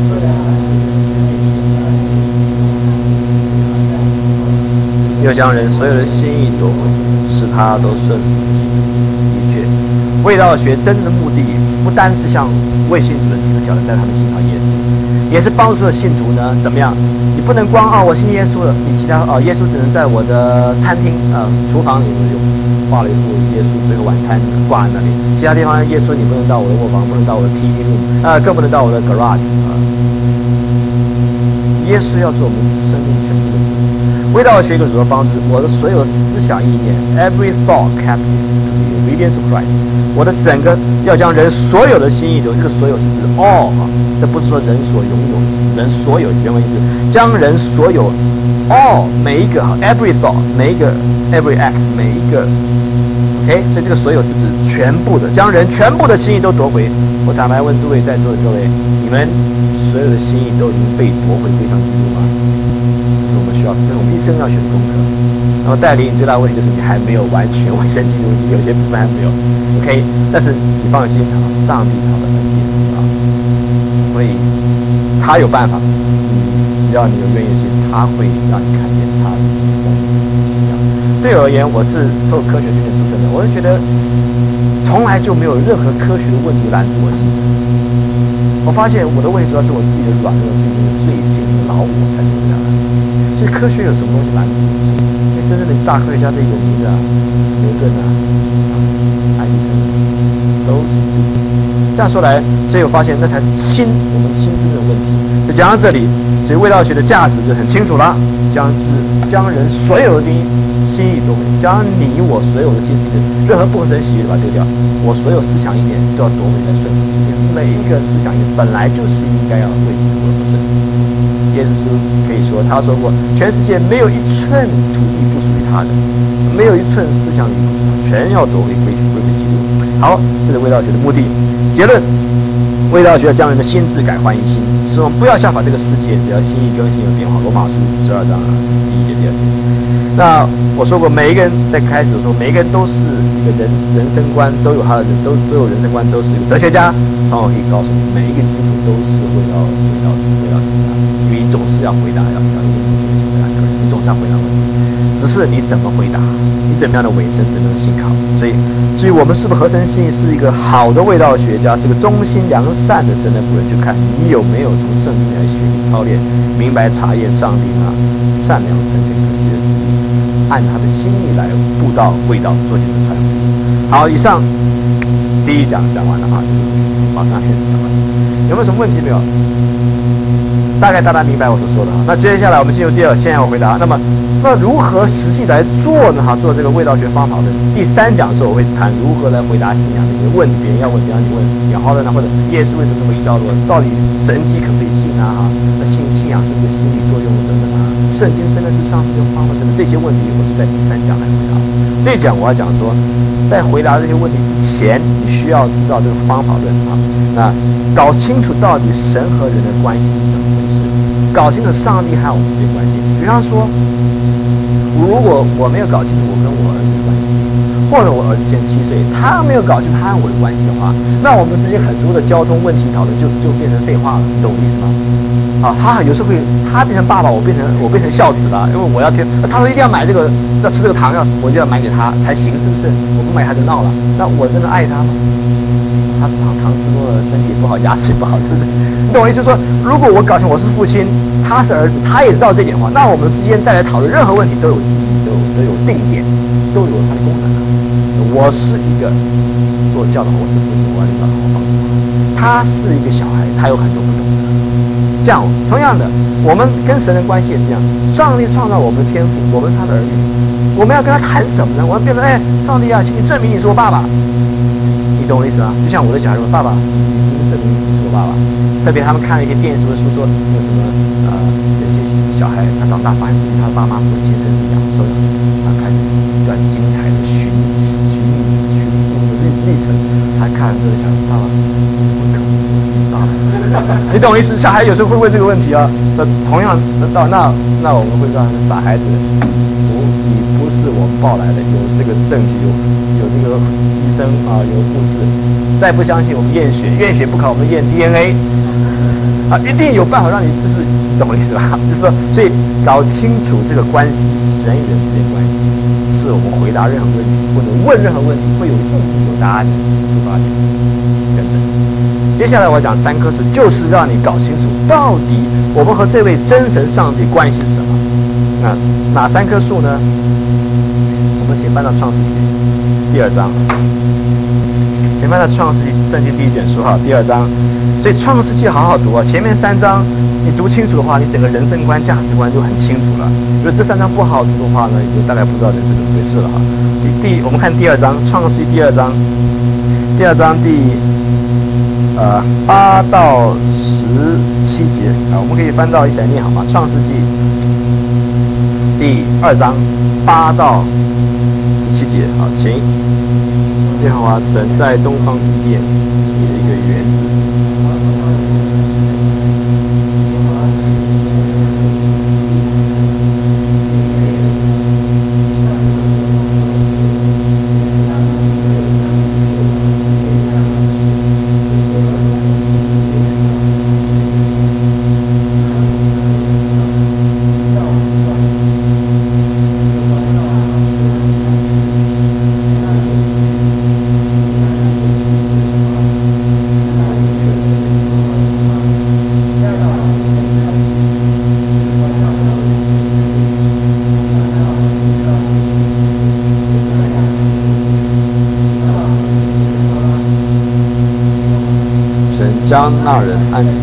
又将人所有的心意夺回，使他都顺理确。味道学真正的目的，不单是向未信主的基督教人带他们信靠耶稣，也是帮助的信徒呢怎么样？你不能光哦，我信耶稣了，你其他哦，耶稣只能在我的餐厅啊、呃、厨房里有画了一幅耶稣，最后晚餐挂在那里，其他地方耶稣你不能到我的卧房，不能到我的 T V room 啊、呃，更不能到我的 garage 啊、呃。耶稣要做我们生命全部的主。 卫道学一个如何帮助我的所有思想意念 ，every thought captive to the obedience of Christ。我的整个要将人所有的心意都，这个所有是指 all 啊，这不是说人所拥有，人所有原文意思，将人所有 all 每一个哈 every thought 每一个 every act 每一个 ，OK， 所以这个所有是指全部的，将人全部的心意都夺回。我坦白问诸位在座的各位，你们所有的心意都已经被夺回归向基督吗？这是我们需要，这是我们一生要学的功课。那么带领最大的问题就是你还没有完全委身基督，有些部分还没有 ，OK。但是你放心啊，上帝他的恩典啊，所以他有办法，只要你有愿意心，他会让你看见他的丰富是这样。对我而言，我是受科学训练出身的，我就觉得从来就没有任何科学的问题拦住我心。我发现我的问题主要是我自己的软弱，自己的罪性、老我才是这样的。所以科学有什么东西拦住我心？真正的大科学家最有名的牛顿啊、爱迪生都是这样说来，所以我发现那才是心，我们心真的问题。就讲到这里，所以卫道学的价值就很清楚了，将之将人所有的心心意夺回，将你我所有的心思，任何不合神喜悦把它丢掉，我所有思想意念都要夺回来顺服。每一个思想意念本来就是应该要为基督而不顺。耶稣可以说，他说过，全世界没有一寸土地不属于他的，没有一寸思想里全要夺回归归给基督。好，这是卫道学的目的。结论：卫道学要将人的心智改换一新，使我们不要效法这个世界，只要心意更新有变化。罗马书十二章第一节、第二节。那我说过，每一个人在开始的时候，每一个人都是一个人人生观，都有他的人，都都有人生观，都是一个哲学家。然后我可以告诉你，每一个基督徒都是为了为了为了因为你总是要回答，要要问题，你总是要回答问题，只是你怎么回答，你怎么样的委身，怎么样的信靠。所以，至于我们是不是合神心意，是一个好的卫道学家，是个忠心良善的神的仆人，就看你有没有从圣经来学习操练，明白查验上帝那善良纯全可惜的旨意，按他的心意来布道卫道，做点的传福音。好，以上第一讲讲完了啊，马上开始讲完，有没有什么问题没有？大概大家明白我所说的哈。那接下来我们进入第二，先要回答。那么，那如何实际来做呢？哈，做这个卫道学方法的第三讲的时候，我会谈如何来回答信仰的一些问题。别人要问，比方你问养好人啊，或者耶稣为什么这么一刀落？到底神迹可不可以信啊？哈，那信信仰是不是心理作用等等啊？圣经真的是上帝的方法等等这些问题，我是在第三讲来回答。这一讲我要讲说，在回答这些问题之前，你需要知道这个方法论啊。那搞清楚到底神和人的关系是怎么回事，搞清楚上帝和我们之间关系。比方说，如果我没有搞清楚我跟我儿子的关系，或者我儿子现在七岁，他没有搞清楚他和我的关系的话，那我们之间很多的交通问题讨论就就变成废话了，你懂我意思吗？啊，他有时候会，他变成爸爸，我变成我变成孝子了，因为我要听，他说一定要买这个，要吃这个糖，要我就要买给他才行，是不是？我不买他就闹了，那我真的爱他吗？他糖糖吃多了，身体不好，牙齿不好，是不是？你懂我意思？就是说，如果我搞清我是父亲，他是儿子，他也知道这点话，那我们之间再来讨论任何问题都有意义，都有都有定点，都有它的功能啊。我是一个做教导，我是父亲，我要领导好方式。他是一个小孩，他有很多不懂的。这样，同样的，我们跟神的关系也是这样。上帝创造我们的天赋，我们是他的儿女，我们要跟他谈什么呢？我们变成哎，上帝啊，请你证明你是我爸爸。懂我意思啊？就像我的小孩说：“爸爸，你是证明你是我爸爸。”特别他们看了一些电视或者书，说那什么呃，有些小孩他长大发现自己他爸妈不是亲生的养受养，他开始一段精彩的寻寻寻路的历历程。他看这个小孩，爸爸，我可不是你爸爸。你懂我意思？小孩有时候会问这个问题啊。那同样到那那我们会说傻孩子，不，你不是我抱来的，有这个证据有。有这个医生啊，有护士，再不相信我们验血，验血不考我们验 D N A 啊，一定有办法让你就是懂我意思吧？就是说，所以搞清楚这个关系，人与人之间关系，是我们回答任何问题或者问任何问题会有意义、有答案的出发点等等。接下来我讲三棵树，就是让你搞清楚到底我们和这位真神上帝关系是什么。那哪三棵树呢？我们请翻到创世纪第二章，请翻到创世纪圣经第一卷书哈，第二章。所以创世纪好好读啊，前面三章你读清楚的话，你整个人生观、价值观就很清楚了。如果这三章不好读的话呢，你就大概不知道人生怎么回事了哈。第第，我们看第二章，创世纪第二章，第二章第呃八到十七节啊，我们可以翻到一起来念好吗？创世纪第二章八到十七节，好，请。耶和华神在东方伊甸立了一个园子。将那人安置。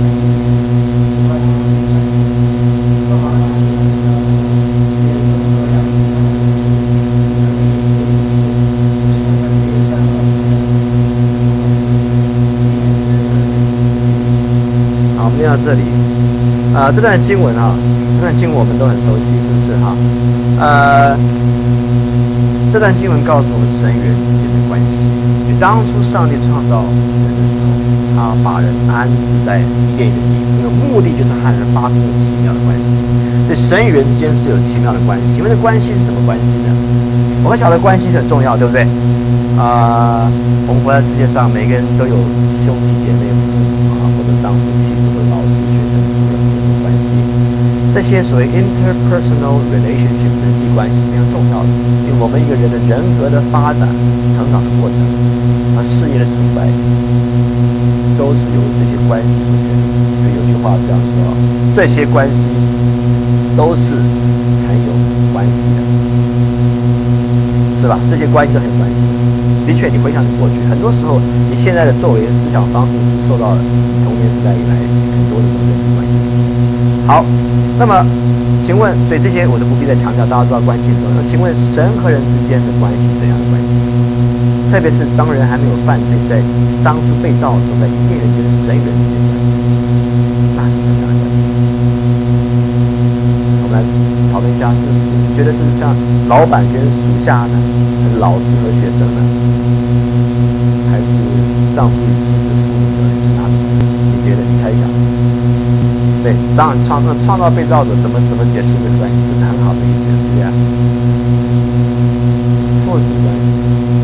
好，我们念到这里，啊、呃，这段经文哈、啊，这段经文我们都很熟悉，是不是哈？呃，这段经文告诉我们神与人之间的关系。就当初上帝创造人的时候，他把人安置在伊甸园地，这个目的就是和人发生奇妙的关系。所以神与人之间是有奇妙的关系。请问这关系是什么关系呢？我们晓得关系很重要，对不对？啊、呃，我们活在世界上，每个人都有兄弟姐妹、父母啊，或者丈夫、妻子、或者老师、学生、主任这种关系。这些所谓 interpersonal relationship 人际关系是非常重要的，因为我们一个人的人格的发展、成长的过程和事业的成败，都是由这些关系所决定。所以有句话这样说：这些关系都是很有关系的，是吧？这些关系都很有关系。的确，你回想你过去，很多时候你现在的作为、思想方式受到你童年时代以来很多的这种人际关系。好，那么请问，所以这些我就不必再强调，大家知道关系很重要。请问神和人之间的关系是怎样的关系？特别是当人还没有犯罪，在当初被造的时候，在伊甸园间神与人之间的关系，那是什么样的关系？我们来讨论一下，就是你觉得是像老板跟属下呢，还是老师和学生呢，还是丈夫与妻子、父母和儿女哪种？你觉得？你猜一下。对，当然创造创造被造者怎么怎么解释这个关系，这是很好的一个解释呀。父子关系。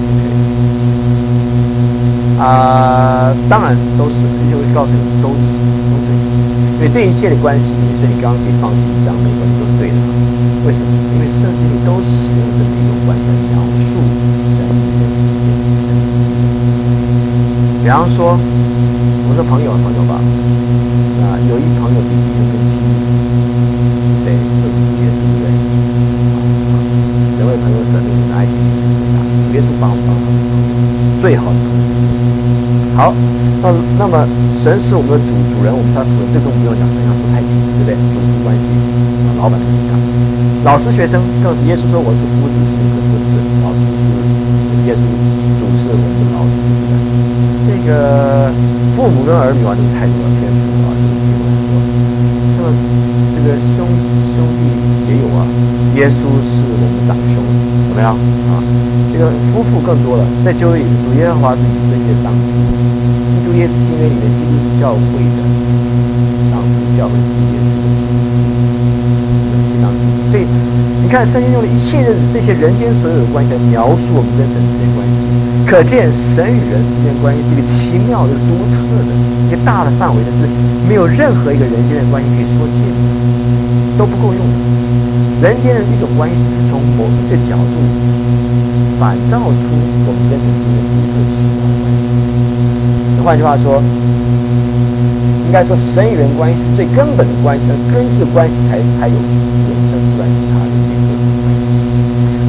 啊、呃，当然都是，就会告诉你都是都对，所以这一切的关系，所以你刚刚可以放弃讲每个都是对的。为什么？因为圣经里都使用这几种关系来描述神与人之间的神。比方说，我们说朋友朋友吧，啊、呃，有一朋友比一个更亲密，谁？是耶稣对不对？啊，人为朋友舍命的爱情是最大的，耶稣帮我们帮他最好的朋友。好，那那么神是我们的主主人，我们是他主人，这个不用讲，神要做太平，对不对？主仆关系，老板跟你讲，老师学生更是耶稣说我是夫子，是一个尊子，老师是耶稣，主是我们的老师，对不对？这个父母跟儿女啊，这个态度啊，天赋啊，这个经文很多。那么这个兄兄弟也有啊，耶稣是我们长兄，怎么样啊？这个夫妇更多了，在旧约里，主耶和华是以色列当主。基督耶稣新约里面，基督是教会的当主，教会是耶稣的当主。所以你看，圣经用的一切的这些人间所有的关系来描述我们跟神之间的关系，可见神与人之间的关系是一个奇妙的、独特的、一个大的范围的，是没有任何一个人间的关系可以说尽，都不够用的。人间的一种关系是从某一个角度反照出我们跟神之间独特奇妙的关系。换句话说，应该说神与人关系是最根本的关系，根据关系才才有永生之外其他的这个关系。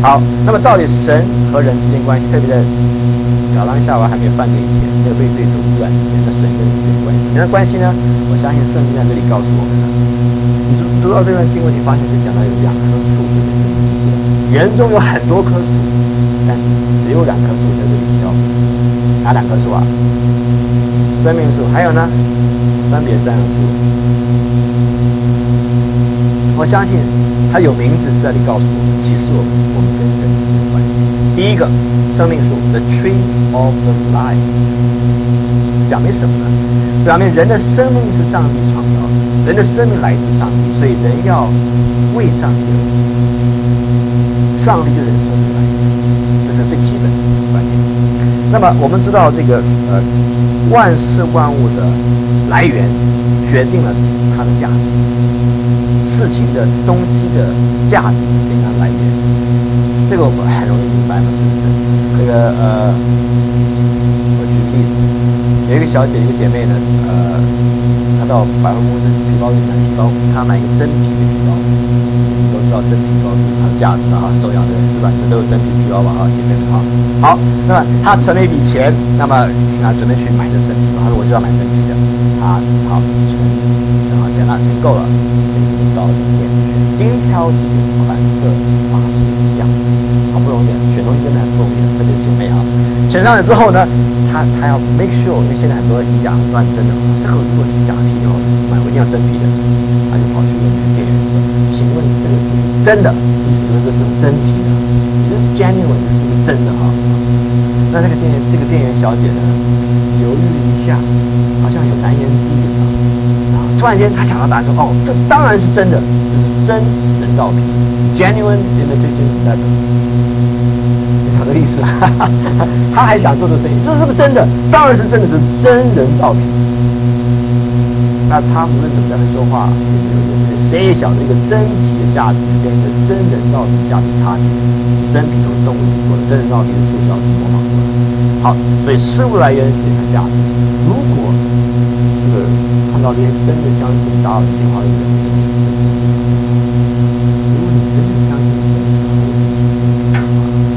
好，那么到底神和人之间关系，特别在亚当夏娃还没有犯罪以前，没有被罪所污染之前，那神跟人的关系，人的关系呢？我相信圣经在这里告诉我们了。你读到这段经文，你发现是讲到有两棵树，园中有很多棵树，但是只有两棵树在这里提到，哪两棵树啊？生命树，还有呢，分别三棵树。我相信它有名字是在这里告诉我们，启示我们我们跟神之间的关系。第一个，生命树 ，the tree of the life， 表明什么呢？表明人的生命是上帝创造的，人的生命来自上帝，所以人要为上帝而活。上帝就是人生命来源，这是最基本的观念。那么我们知道这个呃万事万物的来源决定了它的价值，事情的东西的价值决定它的来源，这个我们很容易明白嘛，是不是？这个呃，我举个例子，有一个小姐一个姐妹呢，呃，她到百货公司皮包店买皮包，她买一个真皮的皮包。都知道真皮包是它的价值啊，很重要的是吧？这都是真皮皮包吧？啊，姐妹们啊，好，那么他存了一笔钱，那么他准备去买这真皮包，他说我就要买真皮的，啊，好，存，然后钱那钱够了，就到店里去，精挑细选款式、码式、样式，好不容易选东西真的很不容易的，特别是姐妹啊，选上了之后呢，他他要 make sure， 因为现在很多衣架很乱真的，这个如果是假皮哦，买我一定要真皮的，他就跑去问店员说，请问这个真的，你觉得这是真皮的？你这是 genuine， 这是不是真的哈？那这个店员，这个店员小姐呢，犹豫了一下，好像有难言之隐啊。突然间，她想到答案说：“哦，这当然是真的，这是真人造皮 ，genuine imitation leather。”你懂这个意思吗？他还想做这生意，这是不是真的？当然是真的，是真人造皮。那他无论怎么样的说话，谁也晓得一个真皮的价值跟一个真人造皮价值差别。真皮都是动物做的，真人造皮是塑胶是模仿做的。好，所以事物来源决定价值。如果这个看到这些真的相信达尔文进化论的，如果你真的相信神是猴子的话，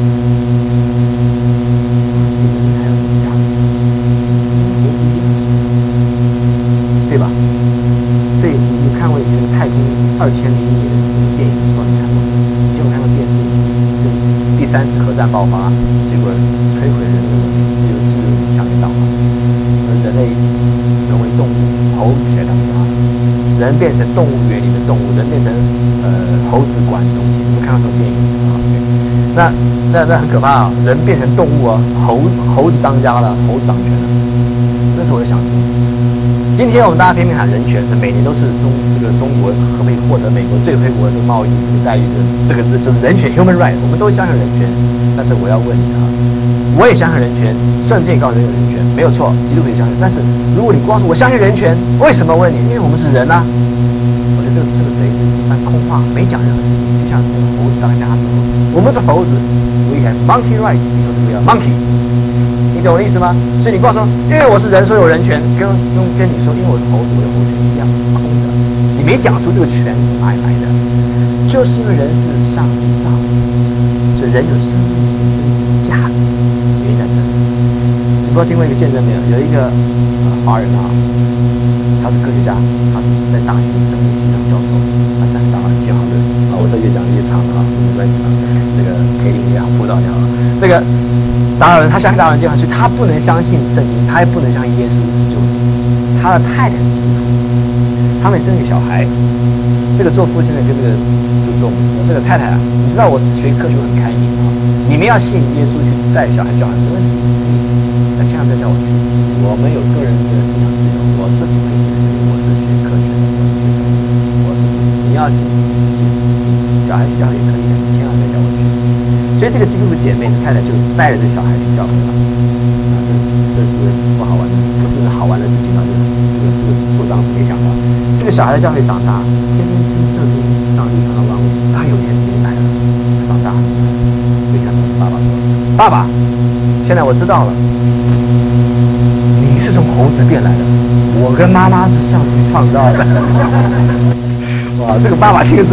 这个人还有什么价值？猴子一样，对吧？对，你有看过以前的太空二千零一年的电影，不知道你看过？以前我看过电视，就第三次核战爆发，结果摧毁人类文明，只有只有强烈导航，而人类沦为动物，猴子起来当家，人变成动物园里的动物，人变成呃猴子馆的东西。你们看到这种电影啊？那那那很可怕啊！人变成动物啊，猴猴子当家了，猴子掌权了。那时候我就想说，今天我们大家拼命喊人权，是每年都是中这个中国可不可以获得美国最惠国的贸易这个待遇的这个就是人权 human right， 我们都相信人权。但是我要问你啊，我也相信人权，圣经也告诉人有人权，没有错，基督徒也相信。但是如果你光说我相信人权，为什么问你？因为我们是人啊。我觉得这个这个贼是一般空话，没讲任何事情，就像这个猴子当家说，我们是猴子 ，we have monkey right， 你说这个 monkey。你懂我的意思吗？所以你告诉我，因为我是人，所以有人权，跟跟跟你说，因为我是猴子，我有猴权一样，空的。你没讲出这个权是哪里来的？就是因为人是上帝造的，所以人有生命的价值，原因在这里。你不知道听过一个见证没有？有一个呃华人啊，他是科学家，他是在大学生物系当教授，他是很大很挺好的啊。我这越讲越长了啊，没关系啊，这个可以也好，辅导也好，这个。达尔文，他相信达尔文计划，所以他不能相信圣经，他也不能相信耶稣是救主。他的太太是基督徒，他们生一个小孩。这个做父亲的跟这个就做母亲的，这个太太啊，你知道我学科学很开明啊，你们要信耶稣去带小孩教孩没问题，但千万不要叫我去。我们有个人的思想自由，我是不会信的，我是学科学的，我是学我是你要小孩去教也可以的，千万不要叫我去。所以这个基督徒姐妹的太太就带着这小孩去教会了，啊，这这是不好玩的，不是好玩的事情啊，这个这个这个做当时没想到，这个小孩在教会长大，天天听圣经，上帝常常万物，他有一天明白了，他长大了，就想跟爸爸说：“爸爸，现在我知道了，你是从猴子变来的，我跟妈妈是上帝创造的。”哇，这个爸爸听了之后。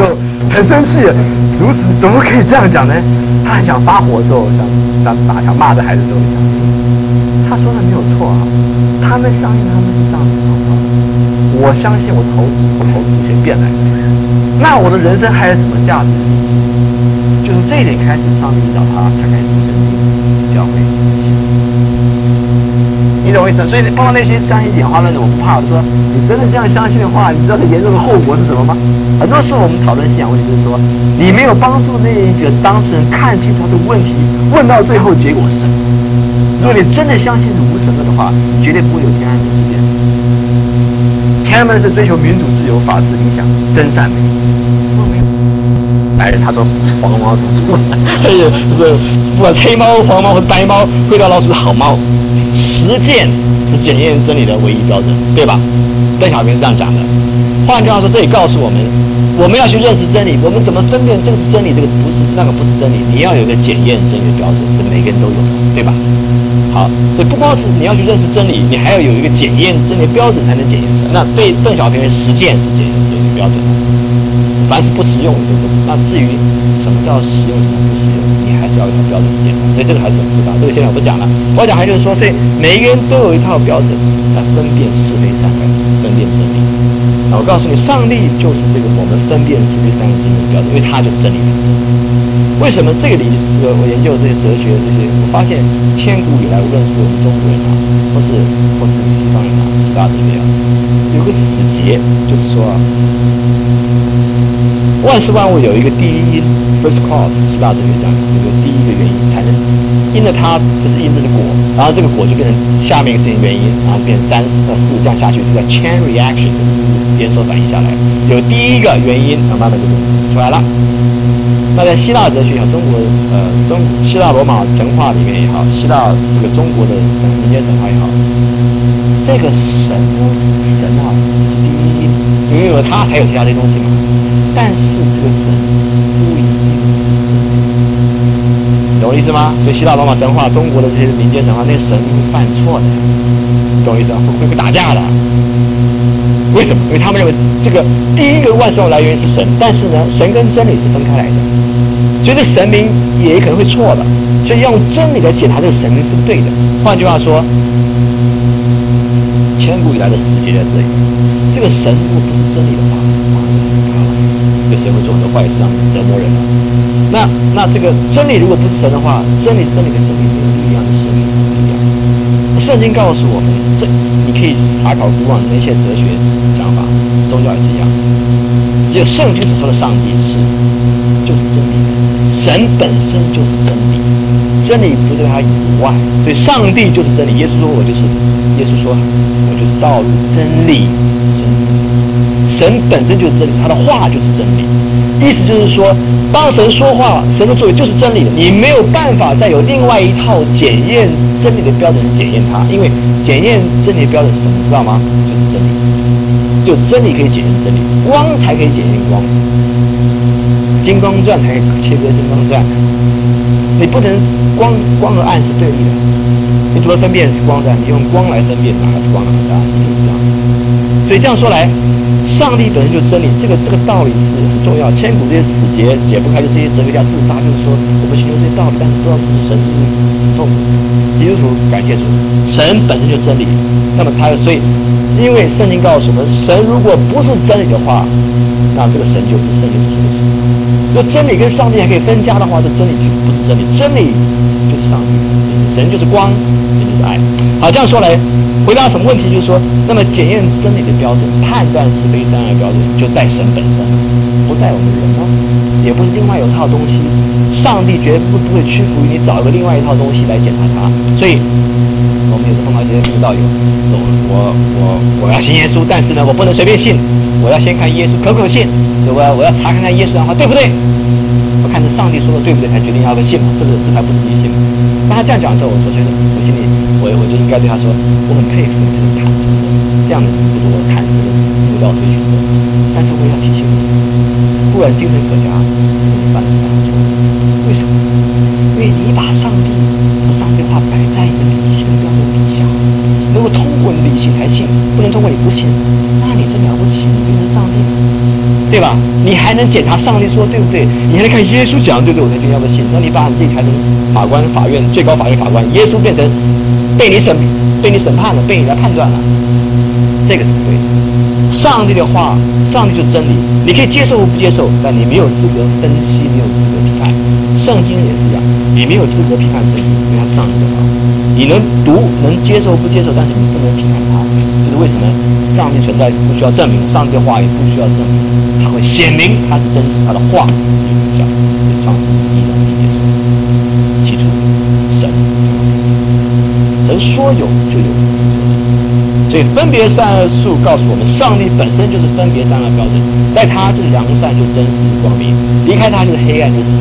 很生气，如此怎么可以这样讲呢？他很想发火的时候，想想打想骂这孩子的时候，想他说的没有错啊，他们相信他们是上帝创造的，我相信我投资我投资钱变来的，那我的人生还有什么价值？就是这一点开始，上帝找他才开始设计教会。你懂我意思？所以碰到那些相信演化论的，我不怕。我说你真的这样相信的话，你知道这严重的后果是什么吗？很多时候我们讨论信仰问题，就是说你没有帮助那一个当事人看清楚他的问题，问到最后结果是什么。如果你真的相信是无神论的话，你绝对不会有天安门事件。天安门是追求民主、自由、法治、理想、真善美。哎，他说黄猫怎么做？哎呀，就是不管黑猫、黄猫和白猫，灰道老鼠是好猫。实践是检验真理的唯一标准，对吧？邓小平是这样讲的。换句话说，这里告诉我们，我们要去认识真理，我们怎么分辨这个是真理，这个不是，那个不是真理？你要有一个检验真理的标准，这每个人都有的，对吧？好，所以不光是你要去认识真理，你还要有一个检验真理的标准才能检验。那对邓小平的实践是检验真理的标准，凡是不实用的都不。那至于什么叫实用，什么不实用，你还是要有一套标准检查。所以这个还是很复杂，这个现在我不讲了。我讲还就是说，所以每一个人都有一套标准来分辨是非善恶，分辨真理。那我告诉你，上帝就是这个我们分辨是非善恶真理的标准，因为他就是真理。为什么这个理？这个我研究这些哲学这些，我发现千古以来，无论是我们中国人啊，或是或是西方人啊，希腊哲学啊，有个死结，就是说啊，万事万物有一个第一因 first cause， 希腊哲学讲有个第一个原因，才能因着它就是因着的果，然后这个果就变成下面一个原因，然后变成三到四这样下去，这个 chain reaction 连锁反应下来，有第一个原因，然后慢慢就出来了。那在希腊哲学也好，中国呃中希腊罗马神话里面也好，希腊这个中国的民间神话也好，这个神神啊是第一因，因为有了它才有其他这些东西嘛。但是这个神不一定是，懂我意思吗？所以希腊罗马神话、中国的这些民间神话，那神会犯错的，懂我意思吗？会会打架的。为什么？因为他们认为这个第一个万事万物来源是神，但是呢，神跟真理是分开来的，所以这神明也可能会错的，所以要用真理来检查这个神明是对的。换句话说，千古以来的死结在这里，这个神如果不是真理的话，这个神会做很多坏事，让折磨人了。那那这个真理如果不是神的话，真理真理跟真理没有力量的生命不一样。圣经告诉我们，这你可以查考古往那些哲学讲法，宗教也是一样。只有圣经所说的上帝是就是真理，神本身就是真理，真理不在他以外，所以上帝就是真理。耶稣说我就是，耶稣说我就是道路、真理、真理。神本身就是真理，他的话就是真理。意思就是说，当神说话，神的作为就是真理的，你没有办法再有另外一套检验真理的标准检验它，因为检验真理的标准是什么，知道吗？就是真理，就真理可以检验真理，光才可以检验光，金光钻才可以切割金光钻，你不能光光和暗是对立的，你怎么分辨是光钻？你用光来分辨哪个是光，哪个是暗，是这样。所以这样说来，上帝本身就是真理，这个这个道理是很重要。千古这些死结解不开，就这些哲学家自杀，就是说我们寻求这些道理，但是不知道是不是神是痛苦。基督徒感谢主，神本身就是真理。那么他所以，因为圣经告诉我们，神如果不是真理的话，那这个神就不是圣经所说的神。就真理跟上帝还可以分家的话，这真理就不是真理，真理就是上帝，神就是光，神就是爱。好，这样说来。回答什么问题？就是说，那么检验真理的标准、判断是非善恶的标准，就在神本身，不在我们人哦，也不是另外有套东西。上帝绝不不会屈服于你找一个另外一套东西来检查它。所以，我们有时碰到一些慕道友，说我我我要信耶稣，但是呢，我不能随便信，我要先看耶稣可不可信，我要我要查看看耶稣的话对不对？我看着上帝说的对不对，才决定要不要信嘛，是不是？这才不是迷信嘛。当他这样讲的时候，我说觉得我心里。我我就应该对他说，我很佩服你这个坦诚，这样的人就是我坦诚的慕道追寻者。但是我要提醒你，忽然精神可嘉，你犯了大错。为什么？因为你把上帝和上帝话摆在一个理性的标准底下，如果通过理性才信，不能通过你不信，那你真了不起，你变成上帝。 对吧？你还能检查上帝说对不对？你还能看耶稣讲对不对？我才决定要不要信。那你把你自己抬成法官、法院、最高法院法官，耶稣变成被你审、被你审判了，被你来判断了，这个是不对的。上帝的话，上帝就是真理，你可以接受或不接受，但你没有资格分析，没有资格批判。圣经也是一样，你没有资格批判圣经，因为它是上帝的话。你能读、能接受、不接受，但是你不能批判它。就是为什么上帝存在不需要证明，上帝的话也不需要证明，它会显明它是真实，它的话是有效，所以上帝依然去接受。记住，神神说有就有。所以分别善恶树告诉我们，上帝本身就是分别善恶标准，在他就是良善，就是真实光明；离开他就是黑暗，就是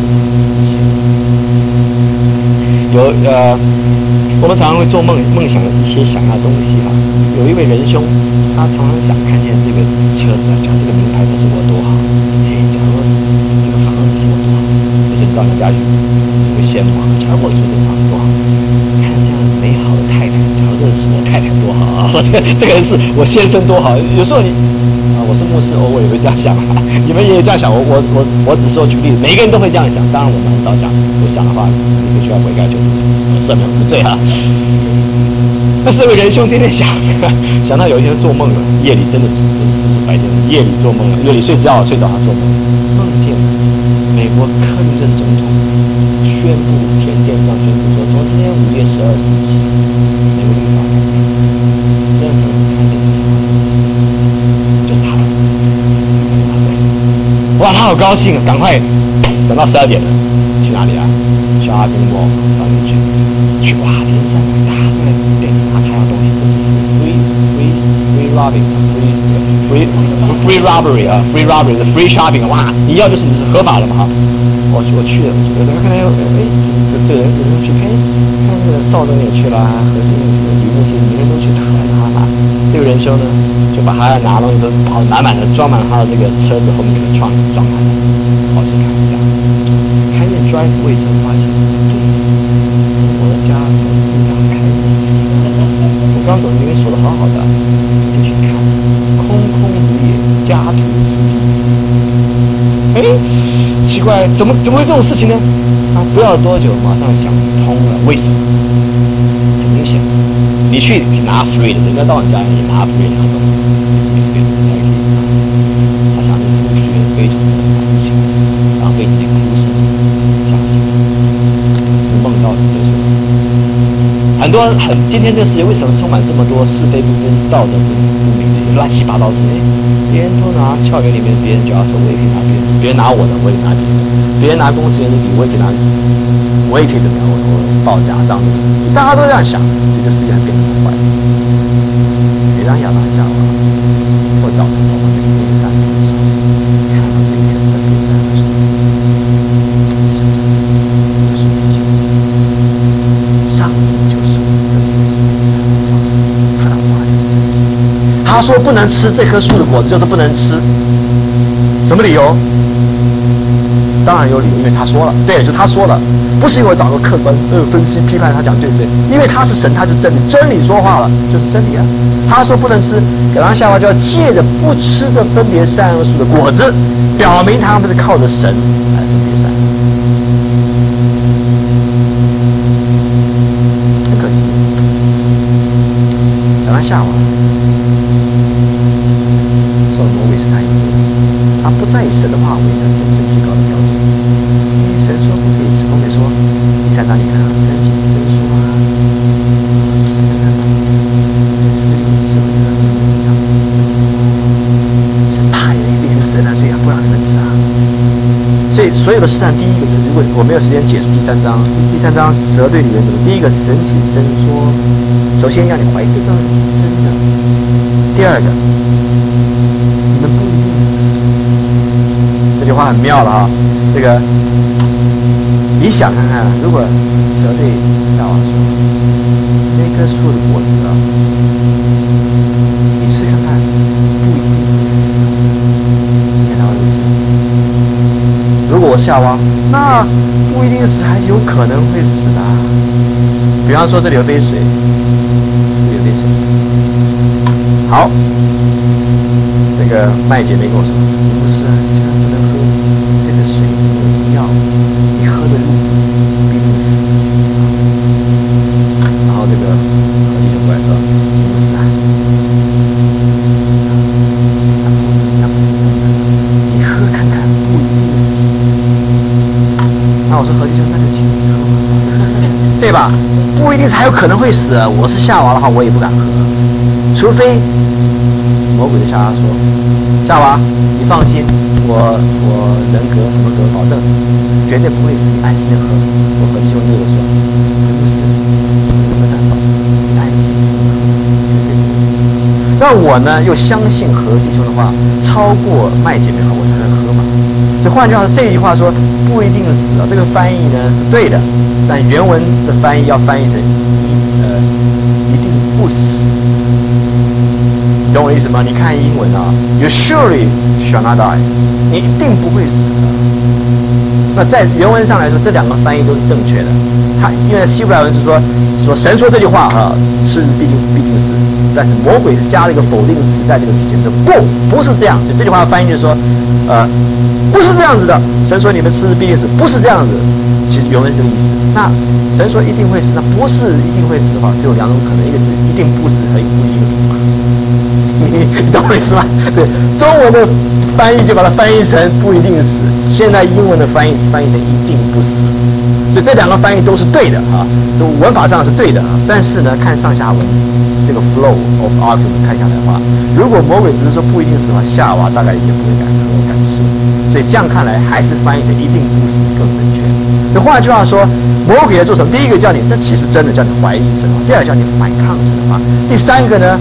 有呃，我们常常会做梦梦想一些想要的东西哈。有一位仁兄，他常常想看见这个车子，讲这个名牌车是我多好，哎，假如这个房子是我多好，就是到人家去你会羡慕啊，假如我住这个房子多好，看这样美好的太太，假如这是我太太多好啊，这个这个人是我先生多好。有时候你啊，我是牧师，偶尔也会这样想，你们也这样想。我我我我只说举例，每一个人都会这样想。当然我们很少想，不想的话，你必须要悔改就赦免我们罪啊。那这位仁兄天天想，想到有一天做梦了，夜里真的是不是白天，夜里做梦了，夜里睡觉睡着他做梦，梦见美国克林顿总统宣布，天电上宣布说，从今天五月十二日起，美国立法改变，任何人看见这些话，就是他了。哇，他好高兴啊！赶快等到十二点了，去哪里啊？去阿公窝上面去，去哇，天上啊，这个对，他他要东西，这是 free free free robbing free free free robbery 啊 ，free robbery 是 free shopping 哇，你要就是你是合法的嘛哈。我我去了，有人看到有哎，这这人有人去看，看那个赵总也去了，何进也去了，李木星每个人都去拿拿拿。这个仁兄呢，就把他拿东西都跑满满的装满他的这个车子后面这个窗装满了，跑去看一下，开进 drive 位置发现，对，我的家从地上开的，我刚走那边锁的好好的，就去看，空空如也，家徒四壁。哎，奇怪，怎么怎么会这种事情呢？他不要多久，马上想通了，为什么？很明显，你去拿 free 的，人家到你家里拿 free 拿东西，别人才可以拿。他想着同学非常的感情，然后被你哭声吓醒，是梦到你的时候。很多很今天这个世界为什么充满这么多是非不分、道德不不明的乱七八糟的？哎，别人都拿校园里面别人脚踏车，我也可以拿别人；别人拿我的，我也拿别人；别人拿公司员的笔，我也可以拿，我也可以怎么样？我我报假账，大家都这样想，这个世界还变得很坏。每当亚当夏娃或早晨我们的分散的时候，看到这一天的分散的时候，就是一切。上帝就是我们的分散的方法，他的话就是这样。他说不能吃这棵树的果子，就是不能吃。什么理由？当然有理由，因为他说了，对，就他说了，不是因为找个客观呃分析批判他讲对不对？因为他是神，他是真理，真理说话了就是真理啊。他说不能吃，亚当夏娃就要借着不吃这分别善恶树的果子，表明他们是靠着神来分别善恶。很可惜，亚当夏娃受魔鬼试探以后，他不再以神的话为他真正最高的标准。因为神说不可以吃，魔鬼说你在哪里看啊？神岂是真说啊？是看看吧，是个有智慧的人一样。神怕人变成神啊，所以他不让你们吃啊。所以所有的试探，第一个，如果我没有时间解释第三章，第三章蛇对女人怎么？第一个，神岂真说，首先让你怀疑这个是真的。第二个，你们不一定。这句话很妙了啊！这个，你想看看，如果蛇对夏娃说：“那棵树的果子啊，你吃看看，不一定。”你看他会吃。如果我夏娃，那不一定死，还有可能会死的。比方说，这里有杯水，这里有杯水， 好，这个麦姐妹跟我说，不是啊，千万不能喝这个水，有药，你喝的入必定死。然后这个何弟兄过来说，不是啊，你喝看看，不一定死。那我说何弟兄，那就请你喝吧，对吧？不一定还有可能会死。我是夏娃的话，我也不敢喝，除非。魔鬼的夏娃说：“夏娃，你放心，我我人格什么格保证，绝对不会死，你安心的喝。”我和弟兄对我说：“不是，不难保，你安心的喝，绝对不会。”那我呢，又相信和弟兄的话，超过麦姐妹的话，我才能喝嘛。所以换句话说，这一句话说不一定死啊，这个翻译呢是对的，但原文的翻译要翻译成呃一定不死。懂我的意思吗？你看英文啊 ，You surely shall not die， 你一定不会死的。那在原文上来说，这两个翻译都是正确的。他因为希伯来文是说说神说这句话啊，是必定必定死，但是魔鬼是加了一个否定词在这个之前，说不不是这样。就这句话翻译就是说，呃，不是这样子的。神说你们吃必定死，不是这样子。其实原文是这个意思。那神说一定会死，那不是一定会死的话，只有两种可能，一个是一定不死，和一个不一定死嘛。你懂我意思吗？对，中文的翻译就把它翻译成不一定死，现在英文的翻译是翻译成一定不死，所以这两个翻译都是对的啊，就文法上是对的啊。但是呢，看上下文这个 flow of argument 看下来的话，如果魔鬼只是说不一定死的话，夏娃大概也不会敢喝敢吃，所以这样看来还是翻译成一定不死更正确。所以换句话说，魔鬼在做什么？第一个叫你，这其实真的叫你怀疑神的话；第二个叫你反抗神的话；第三个呢？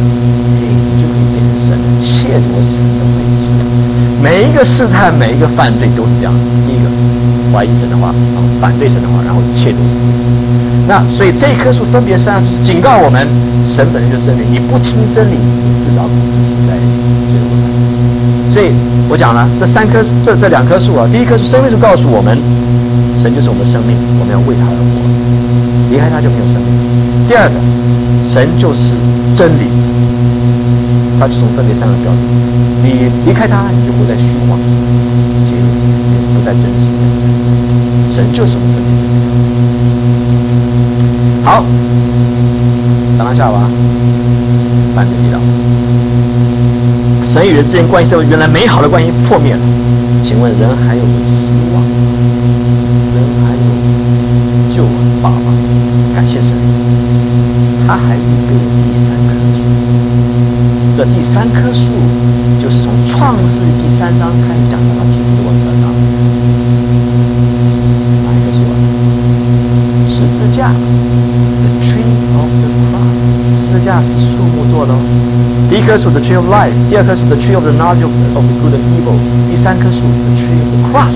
窃夺神的位置，每一个试探，每一个犯罪都是这样。第一个怀疑神的话，然后反对神的话，然后窃夺神的位置。那所以这一棵树分别上就是警告我们，神本身就是真理，你不听真理，你自找苦吃，死在罪恶中。所以我讲了，这三棵这这两棵树啊，第一棵树生命树告诉我们，神就是我们的生命，我们要为他而活，离开他就没有生命。第二个，神就是真理。他就从分别三个标准，你离开他，你就不再虚妄、邪恶，也不再真实。神就是我们分别三个标准。好，当然夏娃犯罪地道，神与人之间关系都原来美好的关系破灭了。请问人还有希望？人还有救恩爸爸？感谢神，他还预备了第三棵树。这第三棵树就是从创世第三章开始讲到启示录十二章，哪一棵树啊？十字架 ，The Tree of the Cross， 十字架是树木做的哦。第一棵树 The Tree of Life， 第二棵树 The Tree of the Knowledge of the Good and Evil， 第三棵树 The Tree of the Cross。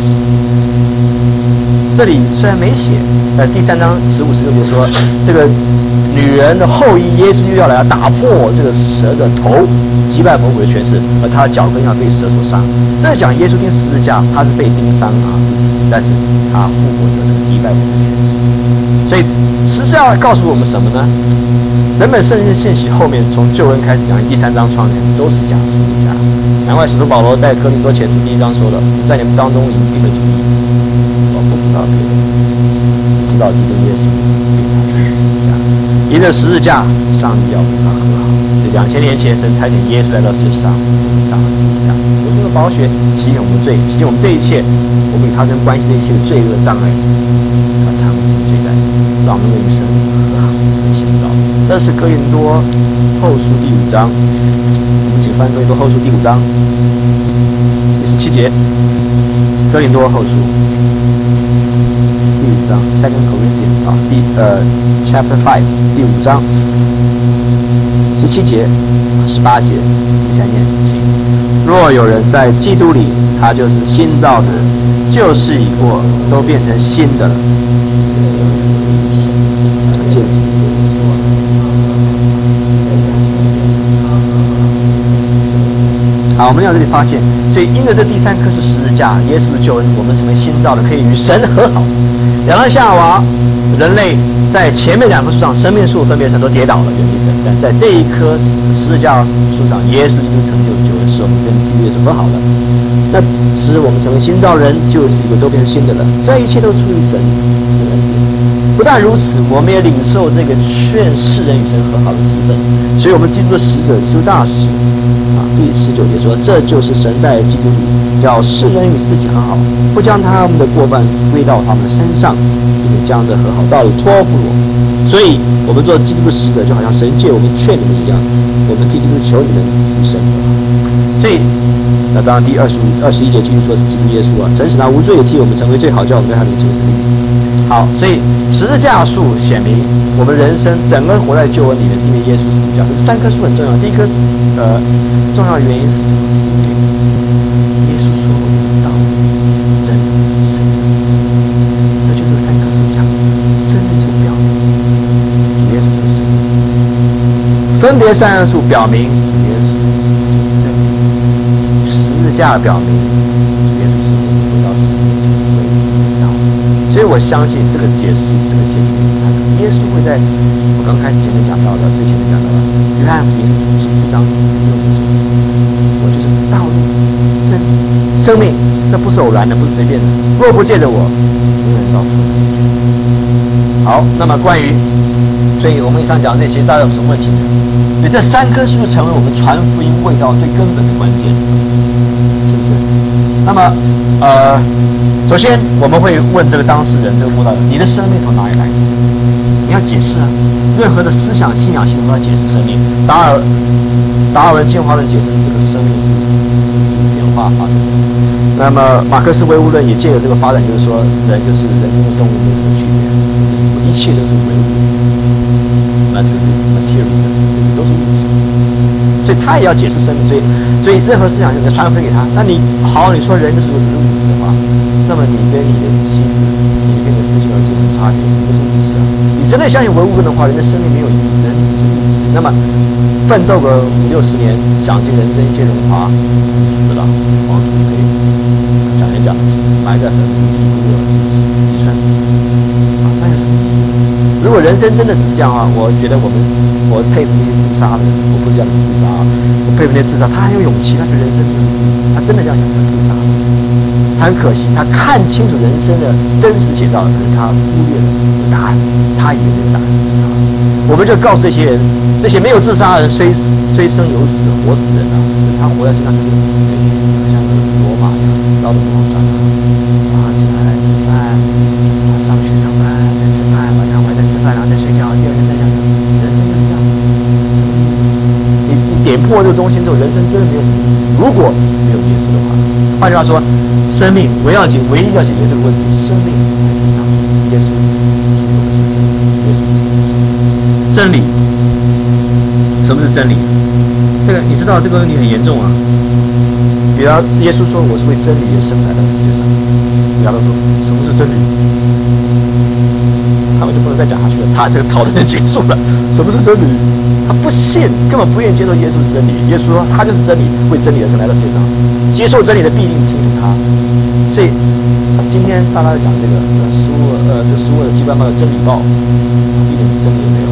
这里虽然没写，但第三章十五十六节说这个。女人的后裔耶稣又要来打破这个蛇的头，击败魔鬼的权势，而他的脚跟要被蛇所伤。这是讲耶稣钉十字架，他是被钉伤啊，是死，但是他复活得这个击败魔鬼的权势。所以十字架告诉我们什么呢？整本圣经的信息后面从救恩开始讲，第三章创始都是讲十字架。难怪使徒保罗在哥林多前书第一章说了，在你们当中隐蔽的主义，我不知道别人，知道基督耶稣并他的十字架。因着十字架，上帝要与他和好。所以两千年前，神差遣耶稣来到世上，上了十字架，有这个宝血洗净我们罪，洗净我们这一切，我们与他跟关系的一切罪恶障碍，他偿付罪债，让我们与神和好的建造。这是哥林多后书第五章，我们请翻哥林多后书第五章第十七节，哥林多后书第五章 ，Second Corinthians 啊，第呃 Chapter Five 第五章十七节、十八节，第三念，请。若有人在基督里，他就是新造的人，旧事已过，都变成新的了。 好，我们要这里发现，所以因着这第三棵树十字架，耶稣的救恩，我们成为新造的，可以与神和好。亚当夏娃，人类在前面两棵树上，生命树分别神都跌倒了，远离神；但在这一棵十字架树上，耶稣基督成就的救恩，使我们跟基督耶稣和好了。那使我们成为新造人，就是一个都变成新的人。这一切都出于神这个恩典。不但如此，我们也领受这个劝世人与神和好的职分。所以，我们基督的使者，基督大使。第十九节说，这就是神在基督里叫世人与自己和好，不将他们的过犯归到他们的身上，并且将这和好道理托付我。所以我们做基督的使者，就好像神借我们劝你们一样，我们替基督求你们与神和好。所以，那当然第二十五、二十一节继续说是基督耶稣啊，神使他无罪的替我们成为最好，叫我们对他灵情生命。好，所以十字架树显明我们人生整个活在救恩里面，因为耶稣十字架。这三棵树很重要。第一棵，呃，重要的原因是什么？耶稣说我有道、真、生命。那就这三棵树讲，生命树表明主耶稣的生命，分别三棵树表明主耶稣真理，十字架表明主耶稣是我们回到神面前为道。所以我相信这个解释，这个解释才可。耶稣会在我刚开始前面讲到的，最前面讲到的，约翰福音十四章六节说：“我就是道路、真、生命，这不是偶然的，不是随便的。若不借着我，永远到父。”好，那么关于，所以我们以上讲这些，大家有什么问题呢？所以这三棵树成为我们传福音味道最根本的关键，是不是？那么，呃。首先，我们会问这个当事人，这个慕道人，你的生命从哪里来？你要解释啊！任何的思想、信仰系统都要解释生命。达尔达尔文进化论解释这个生命是是演化发生的。那么马克思唯物论也借由这个发展，就是说人就是人跟动物没什么区别，一切都是唯物 ，material，material 都是物质。所以他也要解释生命，所以所以任何思想就传分给他。那你好，你说人的属只是物质的话。那么你跟你的妻子，你跟你的父亲儿子有差别，不是物质啊。你真的相信唯物论的话，人的生命没有意义，人只是物质。那么奋斗个五六十年，享尽人生一切荣华，死了，王子可以讲一讲，埋在坟墓里过几几寸，啊，那有什么意义？如果人生真的只是这样的话，我觉得我们我佩服那些自杀的人，我不是这样自杀啊，我佩服那些自杀，他很有勇气，他对人生，他真的这样想，他自杀。他很可惜，他看清楚人生的真实写照，可是他忽略了答案，他以为这个答案是自杀。我们就告诉这些人，这些没有自杀的人，虽虽生有死，活死人啊，他活在身上就是每天像个罗马一样绕着国王转啊，早上起来吃饭，上学上班再吃饭，晚上回来再吃饭，然后再睡觉，第二天再这样，人生就是这样。你你点破这个中心之后，人生真的没有什么意义。如果没有耶稣的话，换句话说。生命，我要解，唯一要解决这个问题，生命来自上帝，耶稣，耶稣是真理。什么是真理？这个你知道，这个问题很严重啊。比方，耶稣说：“我是为真理而生来到世界上。”亚当说：“什么是真理？”他们就不能再讲下去了，他这个讨论就结束了。什么是真理？他不信，根本不愿意接受耶稣是真理。耶稣说：“他就是真理，为真理而生来到世界上，接受真理的必定听从他。”所以，今天大家讲这个呃书呃这书的基本上的真理报，一点真理也没有。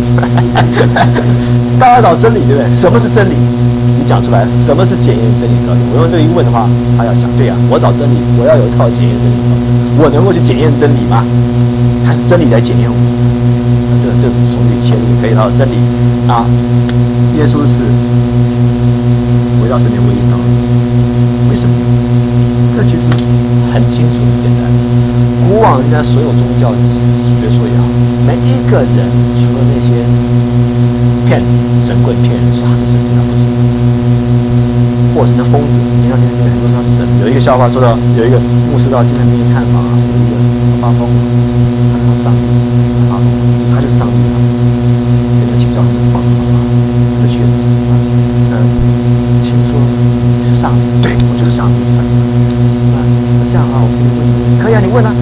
大家找真理对不对？什么是真理？你讲出来，什么是检验真理的标准？我用这个一问的话，他要想，对呀、啊，我找真理，我要有一套检验真理的标准，我能够去检验真理吗？还是真理来检验我？这这从这里切入可以到真理啊。耶稣是回到神面唯一道路，为什么？这其实很清楚很简单。古往人家所有宗教学说也好，每一个人除了那些骗神棍骗人说他是神，他不是，或者是那疯子，你看现在很多说他是神。有一个笑话说到，有一个牧师到金坛面前探访啊，有一个他发疯了，他说上帝，他发疯了，他就是上帝啊，跟他请教他是方法啊，他就去了啊，呃，请说你是上帝，对我就是上帝。这样啊，我可以问你，可以啊，你问啊。啊，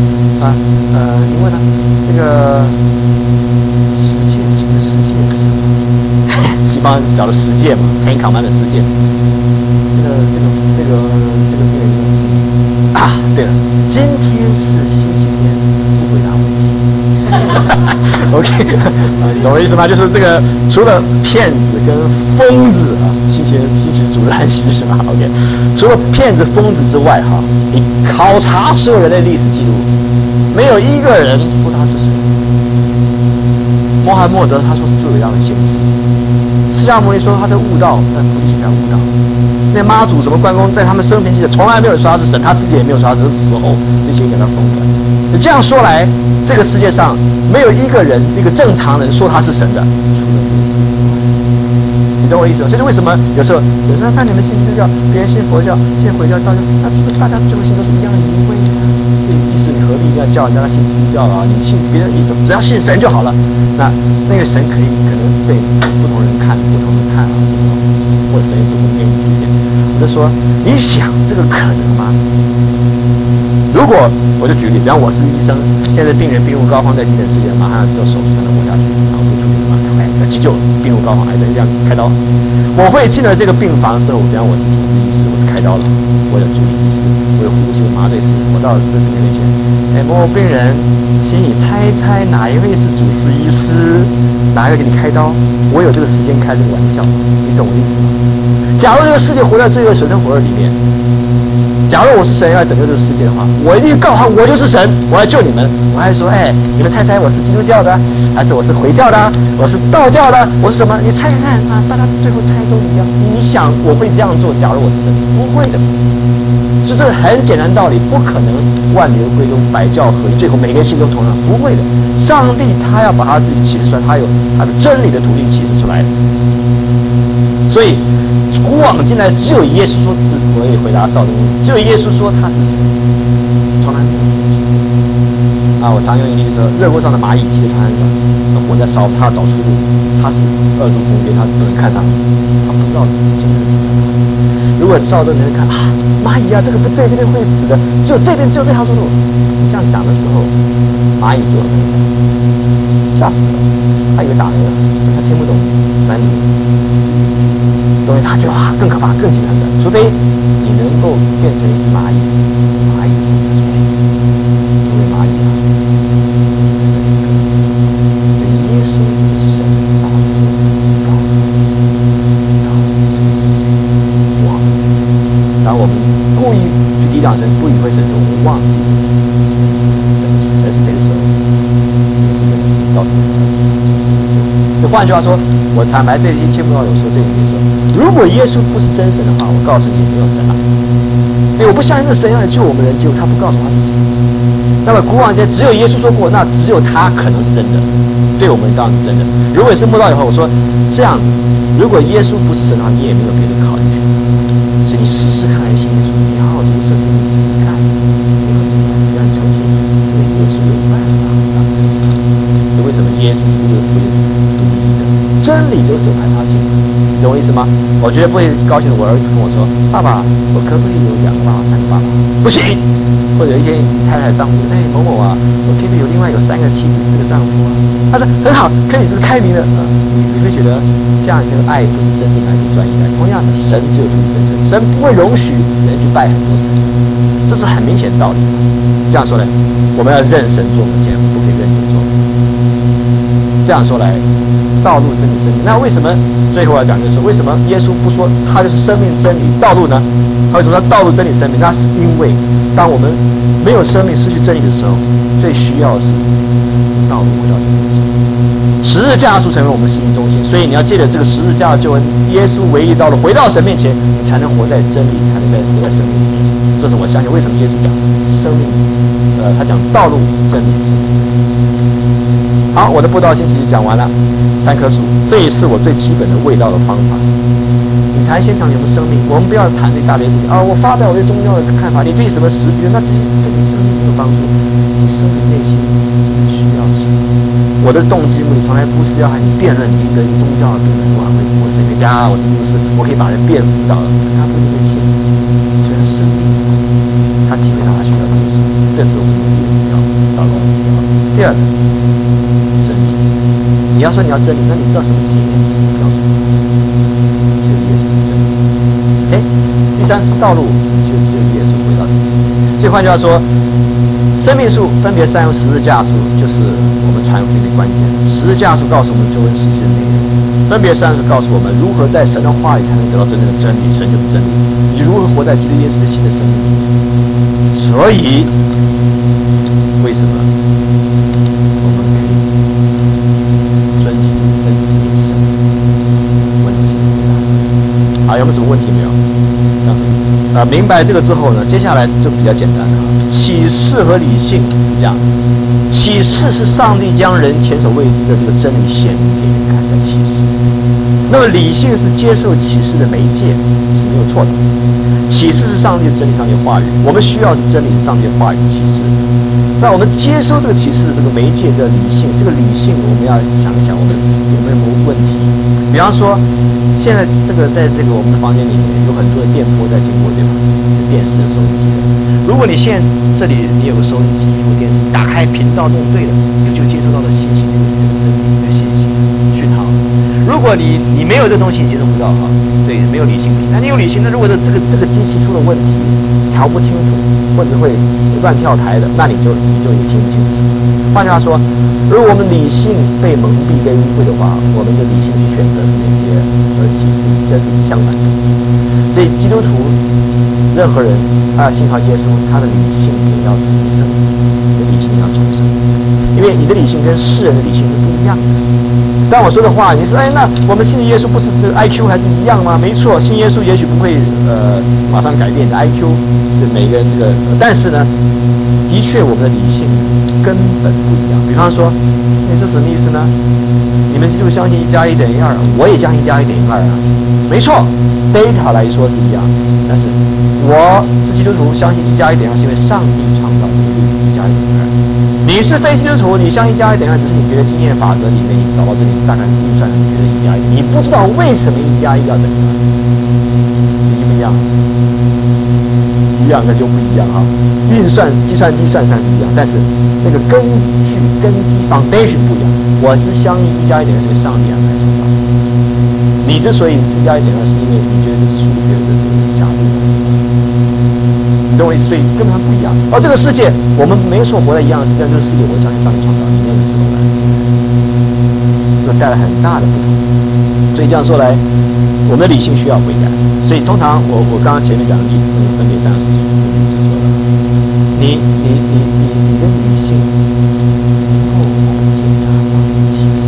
啊，呃，你问他这个十诫，这个十诫是什么？西方讲的十诫嘛，Ten Commandments的十诫。这个这个这个这个这个啊，对了，今天是星期天，不回答问题。OK， 懂我意思吗？就是这个除了骗子跟疯子啊，星期星期主日安息日嘛 ，OK， 除了骗子疯子之外哈，你考察所有人类历史记录，没有一个人说他是谁。穆罕默德他说是最伟大的先知，释迦牟尼说他在悟道，在菩提心上悟道。那妈祖什么关公，在他们生平记的从来没有说他是神，他自己也没有说他是死后那些给他封出来。你这样说来，这个世界上没有一个人，一个正常人说他是神的，除了耶稣之外。你懂我意思吗？这是为什么有时候有时候看你们信基督教，别人信佛教，信回教、道教，那是不是大家最后信都是一样的淫秽呢？意思你何必一定要叫人家信基督教啊？你信别人，你只要信神就好了。那那个神可以可能被不同人看，不同人看啊，或者神也不同给你意见。我就说，你想这个可能吗？如果我就举例，比方我是医生，现在病人病入膏肓，在急诊室里马上做手术才能活下去，然后就处理马上哎急救病入膏肓癌症这样开刀。我会进了这个病房之后，比方我是主治医师，我是开刀了，我有助理医师，我有护士、麻醉师，我到这病人面前，哎某某病人，请你猜一猜哪一位是主治医师，哪一个给你开刀？我有这个时间开这个玩笑，你懂我意思吗？假如这个世界活在罪恶、水深火热里面，假如我是神要拯救这个世界的话，我一定告诉他我就是神，我要救你们。我还说，哎，你们猜猜我是基督教的，还是我是回教的，我是道教的，我是什么？你猜看啊，大家最后猜都一样。你想我会这样做？假如我是神，不会的。就这很简单道理，不可能万流归宗，百教合一，最后每个人心都同样，不会的。上帝他要把他自己启示出来，他有他的真理的途径启示出来的。所以古往今来，只有耶稣说，我也回答少东，只有耶稣说他是神，从来没有。啊，我常用一个例子说，热锅上的蚂蚁提着炭火，那火在烧，他找出路，他是恶中逢奸，他不能看上，他不知道这个人。如果照着人看啊，蚂蚁啊，这个不对，这边会死的，只有这边只有这条出路。你这样讲的时候，蚂蚁就很吓死了，他以为打雷了，他听不懂蛮语。所以他就啊更可怕、更紧张的，除非你能够变成一只蚂蚁，蚂蚁是什么？作为蚂蚁啊，这个耶稣是神啊，高高谁是谁？忘记。当我们故意去抵挡神，不以为神，我们忘记是谁，神是神是谁的时候，也是神告诉我们。就换句话说，我坦白对一切不要有说这个耶稣。如果耶稣不是真神的话，我告诉你，没有神了。哎，我不相信这神要来救我们人，结果他不告诉他是谁。那么古往间只有耶稣说过，那只有他可能是真的，对我们当然是真的。如果是末道以后，我说这样子，如果耶稣不是神的话，你也没有别的考虑权。所以你试试看来信耶稣，你好好读圣经，你看，你会你要相信这个耶稣有办法。这为什么耶稣是这个福音是独一的？真理都是有排他性的。懂我意思吗？我绝对不会高兴的。我儿子跟我说：“爸爸，我可不可以有两个爸爸、三个爸爸？”不行。或者有一天太太丈夫说：“哎，某某啊，我可不可以有另外有三个妻子，这个丈夫啊？”他说：“很好，可以，这是开明的。”啊，你你会觉得这样这个爱不是真正爱，是专一爱。同样的，神只有独一真神，神不会容许人去拜很多神，这是很明显的道理。这样说来，我们要认神做母亲，不可以认神做母。这样说来。道路真理生命，那为什么最后要讲就是说，为什么耶稣不说他就是生命真理道路呢？他为什么说道路真理生命？那是因为当我们没有生命失去真理的时候，最需要的是道路回到神面前。十字架数成为我们心中心，所以你要借着这个十字架的救恩，耶稣唯一道路回到神面前，你才能活在真理，才能在活在生命里面。这是我相信为什么耶稣讲生命，呃，他讲道路真理生命。好，我的布道信息讲完了，三棵树，这也是我最基本的味道的方法。你谈现场有没有生命？我们不要谈那大别事情啊！我发表我对宗教的看法，你对什么实际，那这些对你生命没有帮助。你生命内心需要什么？我的动机目的从来不是要和你辩论一个宗教的辩论，我会我是一个家，我是牧师，我可以把人辩辅导，他不是这些，所以他生命，他体会到他需要的就是，这是我们的目标。 第二个，真理。你要说你要真理，那你知道什么是真理？告诉你，就是耶稣的真理。OK，第三道路就是只有耶稣回到这里。所以换句话说，生命树分别三用十字架树，就是我们传福音的关键。十字架树告诉我们救恩世界的内容，分别三是告诉我们如何在神的话语才能得到真正的真理，神就是真理，以及如何活在基督耶稣的新的生命里。所以，为什么我们可以遵循真理的生命？问题回答。好，有没有什么问题没有？这样子啊，明白这个之后呢，接下来就比较简单了。启示和理性这样，启示是上帝将人前所未知的这个真理显明给人看的启示，那么理性是接受启示的媒介，是没有错的。启示是上帝的真理，上帝的话语，我们需要的真理是上帝的话语启示。那我们接收这个启示的这个媒介的理性，这个理性我们要想一想，我们有没有什么问题？比方说，现在这个在这个我们的房间里面有很多的电波在经过，对吧？电视、收音机的。如果你现在这里你有个收音机或电视，打开频道弄对了，你就接收到的信息，这个这个真理的信息讯号。如果你你没有这东西，你接收不到哈，对，没有理性。那你有理性，那如果这这个这个机器出了问题，调不清楚，或者会乱跳台的，那你就你就也听不清楚。换句话说，如果我们理性被蒙蔽、被污秽的话，我们的理性去选择是那些和启示真理相反的东西。所以基督徒任何人他要信靠耶稣，他的理性也要重生，你的理性要重生，因为你的理性跟世人的理性是不一样的。当我说的话，你说，哎，那我们信耶稣不是这个 I Q 还是一样吗？没错，信耶稣也许不会呃马上改变你的 I Q， 就每个人这个，但是呢，的确我们的理性根本不一样。比方说，哎，这什么意思呢？你们基督相信一加一等于二，我也相信一加一等于二啊，没错 ，data 来说是一样，但是我是基督徒，相信一加一等于二是因为上帝创造这个律，一加一等于二。你是非基督徒，你相信一加一等于二，只是你觉得经验法则里面你找到这里大概运算，你觉得一加一，你不知道为什么一加一要等于二，一不一样？一样，那就不一样哈。运算、计算机算算是一样，但是那个根据、根基 foundation 不一样。我是相信一加一等于二是上帝安排创造，你之所以一加一等于二，是因为你觉得这是数学的假定。你懂我意思？所以根本上不一样。而这个世界，我们没错，活在一样的世界，这个世界我相信上帝创造，里面的是偶然，这带来很大的不同。所以这样说来，我们的理性需要悔改。所以通常我我刚刚前面讲的例子，分别三个就说了，你你你你你的理性能够检查上帝启示，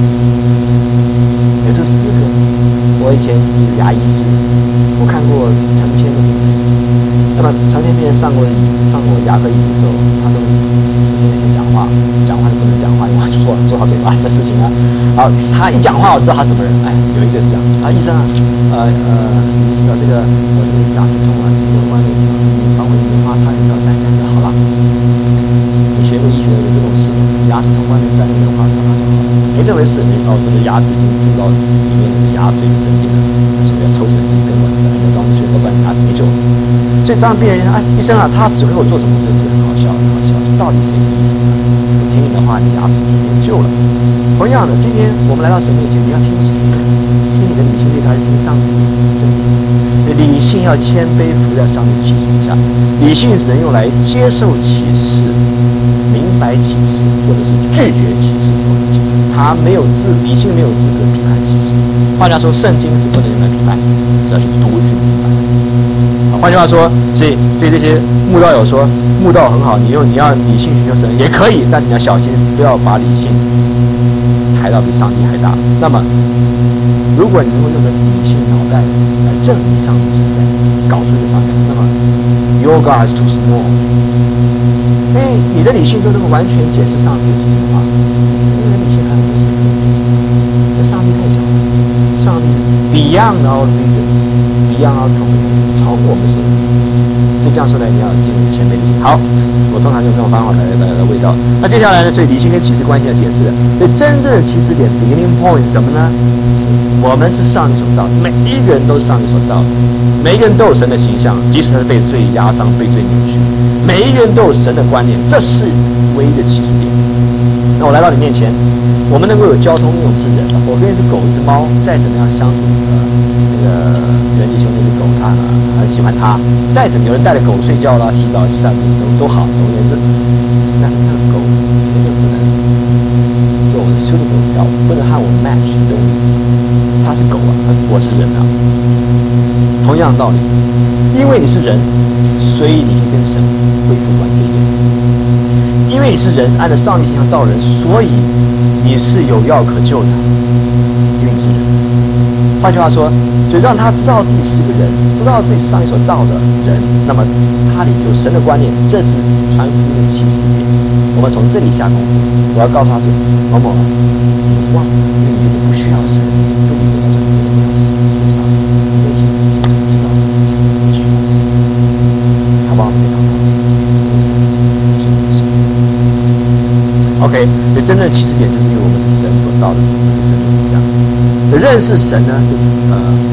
有这个资格。我以前是牙医师，我看过成千的病人。那么成天病人上过上过牙科医的时候，他都是跟那些讲话，讲话就不能讲话，因为做做好嘴巴的事情啊。好，他一讲话，我知道他什么人。哎，有一个是这样，啊，医生啊，呃呃，你知道这个我这个牙齿痛啊，这个外面你帮我棉花擦一擦，粘粘就好了。你学过医学有这种事，牙齿从外面粘棉花擦擦就好了，没这回事。你哦，这个牙齿已经住到里面的牙髓神经了，所以要抽神经根管，那装进去都把牙齿没救了。所以当病人说：“哎，医生啊，他指挥我做什么？”就是很好笑，很好笑。到底谁是医生呢？不听你的话，你牙齿就没救了。同样的，今天我们来到神面前，你要听谁的？听你的理性对他，还是听上帝真理？理性要谦卑服在上帝启示下，理性只能用来接受启示、明白启示，或者是拒绝启示或者启示。他没有资，理性没有资格批判启示。换句话说，圣经是不能用来批判，是要去读去明白。换句话说，所以对这些慕道友说，慕道很好，你用你要理性寻求神也可以，但你要小心，不要把理性抬到比上帝还大。那么，如果你能够用个理性脑袋来证明上帝存在，搞出一个上帝，那么 your God is too small。因为你的理性都能够完全解释上帝的事情的话，因为理性还有不是可以解释的，这上帝太小了，上帝是 beyond our vision，beyond our comprehension。超过我们所能，所以这样说来，你要进入谦卑理性。好，我通常用这种方法来来来味道。那接下来呢？所以理性跟启示关系要解释的。所以真正的起始点 （beginning point） 是什么呢？是我们是上帝所造的，每一个人都是上帝所造的，每一个人都有神的形象，即使他是被罪压伤、被罪扭曲，每一个人都有神的关观念，这是唯一的起始点。那我来到你面前，我们能够有交通，因为我们是人，我跟一只狗、一只猫再怎么样相处，呃，那个人弟兄那只狗，它很喜欢它，再怎么有人带着狗睡觉啦、洗澡、去散步都都好，总而言之，但是这个狗绝对不能做我的修的狗票，不能和我 match 动物，它是狗啊，我是人啊。同样道理，因为你是人，所以你可以跟神恢复关系。因为你是人，按照上帝形象造人，所以你是有药可救的。因为你是人，换句话说，就让他知道自己是个人，知道自己是上帝所造的人，那么他里有神的观念，这是传福音的起始点。我们从这里下功夫，我要告诉他是某某，你忘了，因为你觉得不需要神，根本就不要神，事实上，内心的事情就知道自己是不需要神，他忘了非常好。OK， 所以真正的起始点就是因为我们是神所造的，不是神的形象。认识神呢，就呃，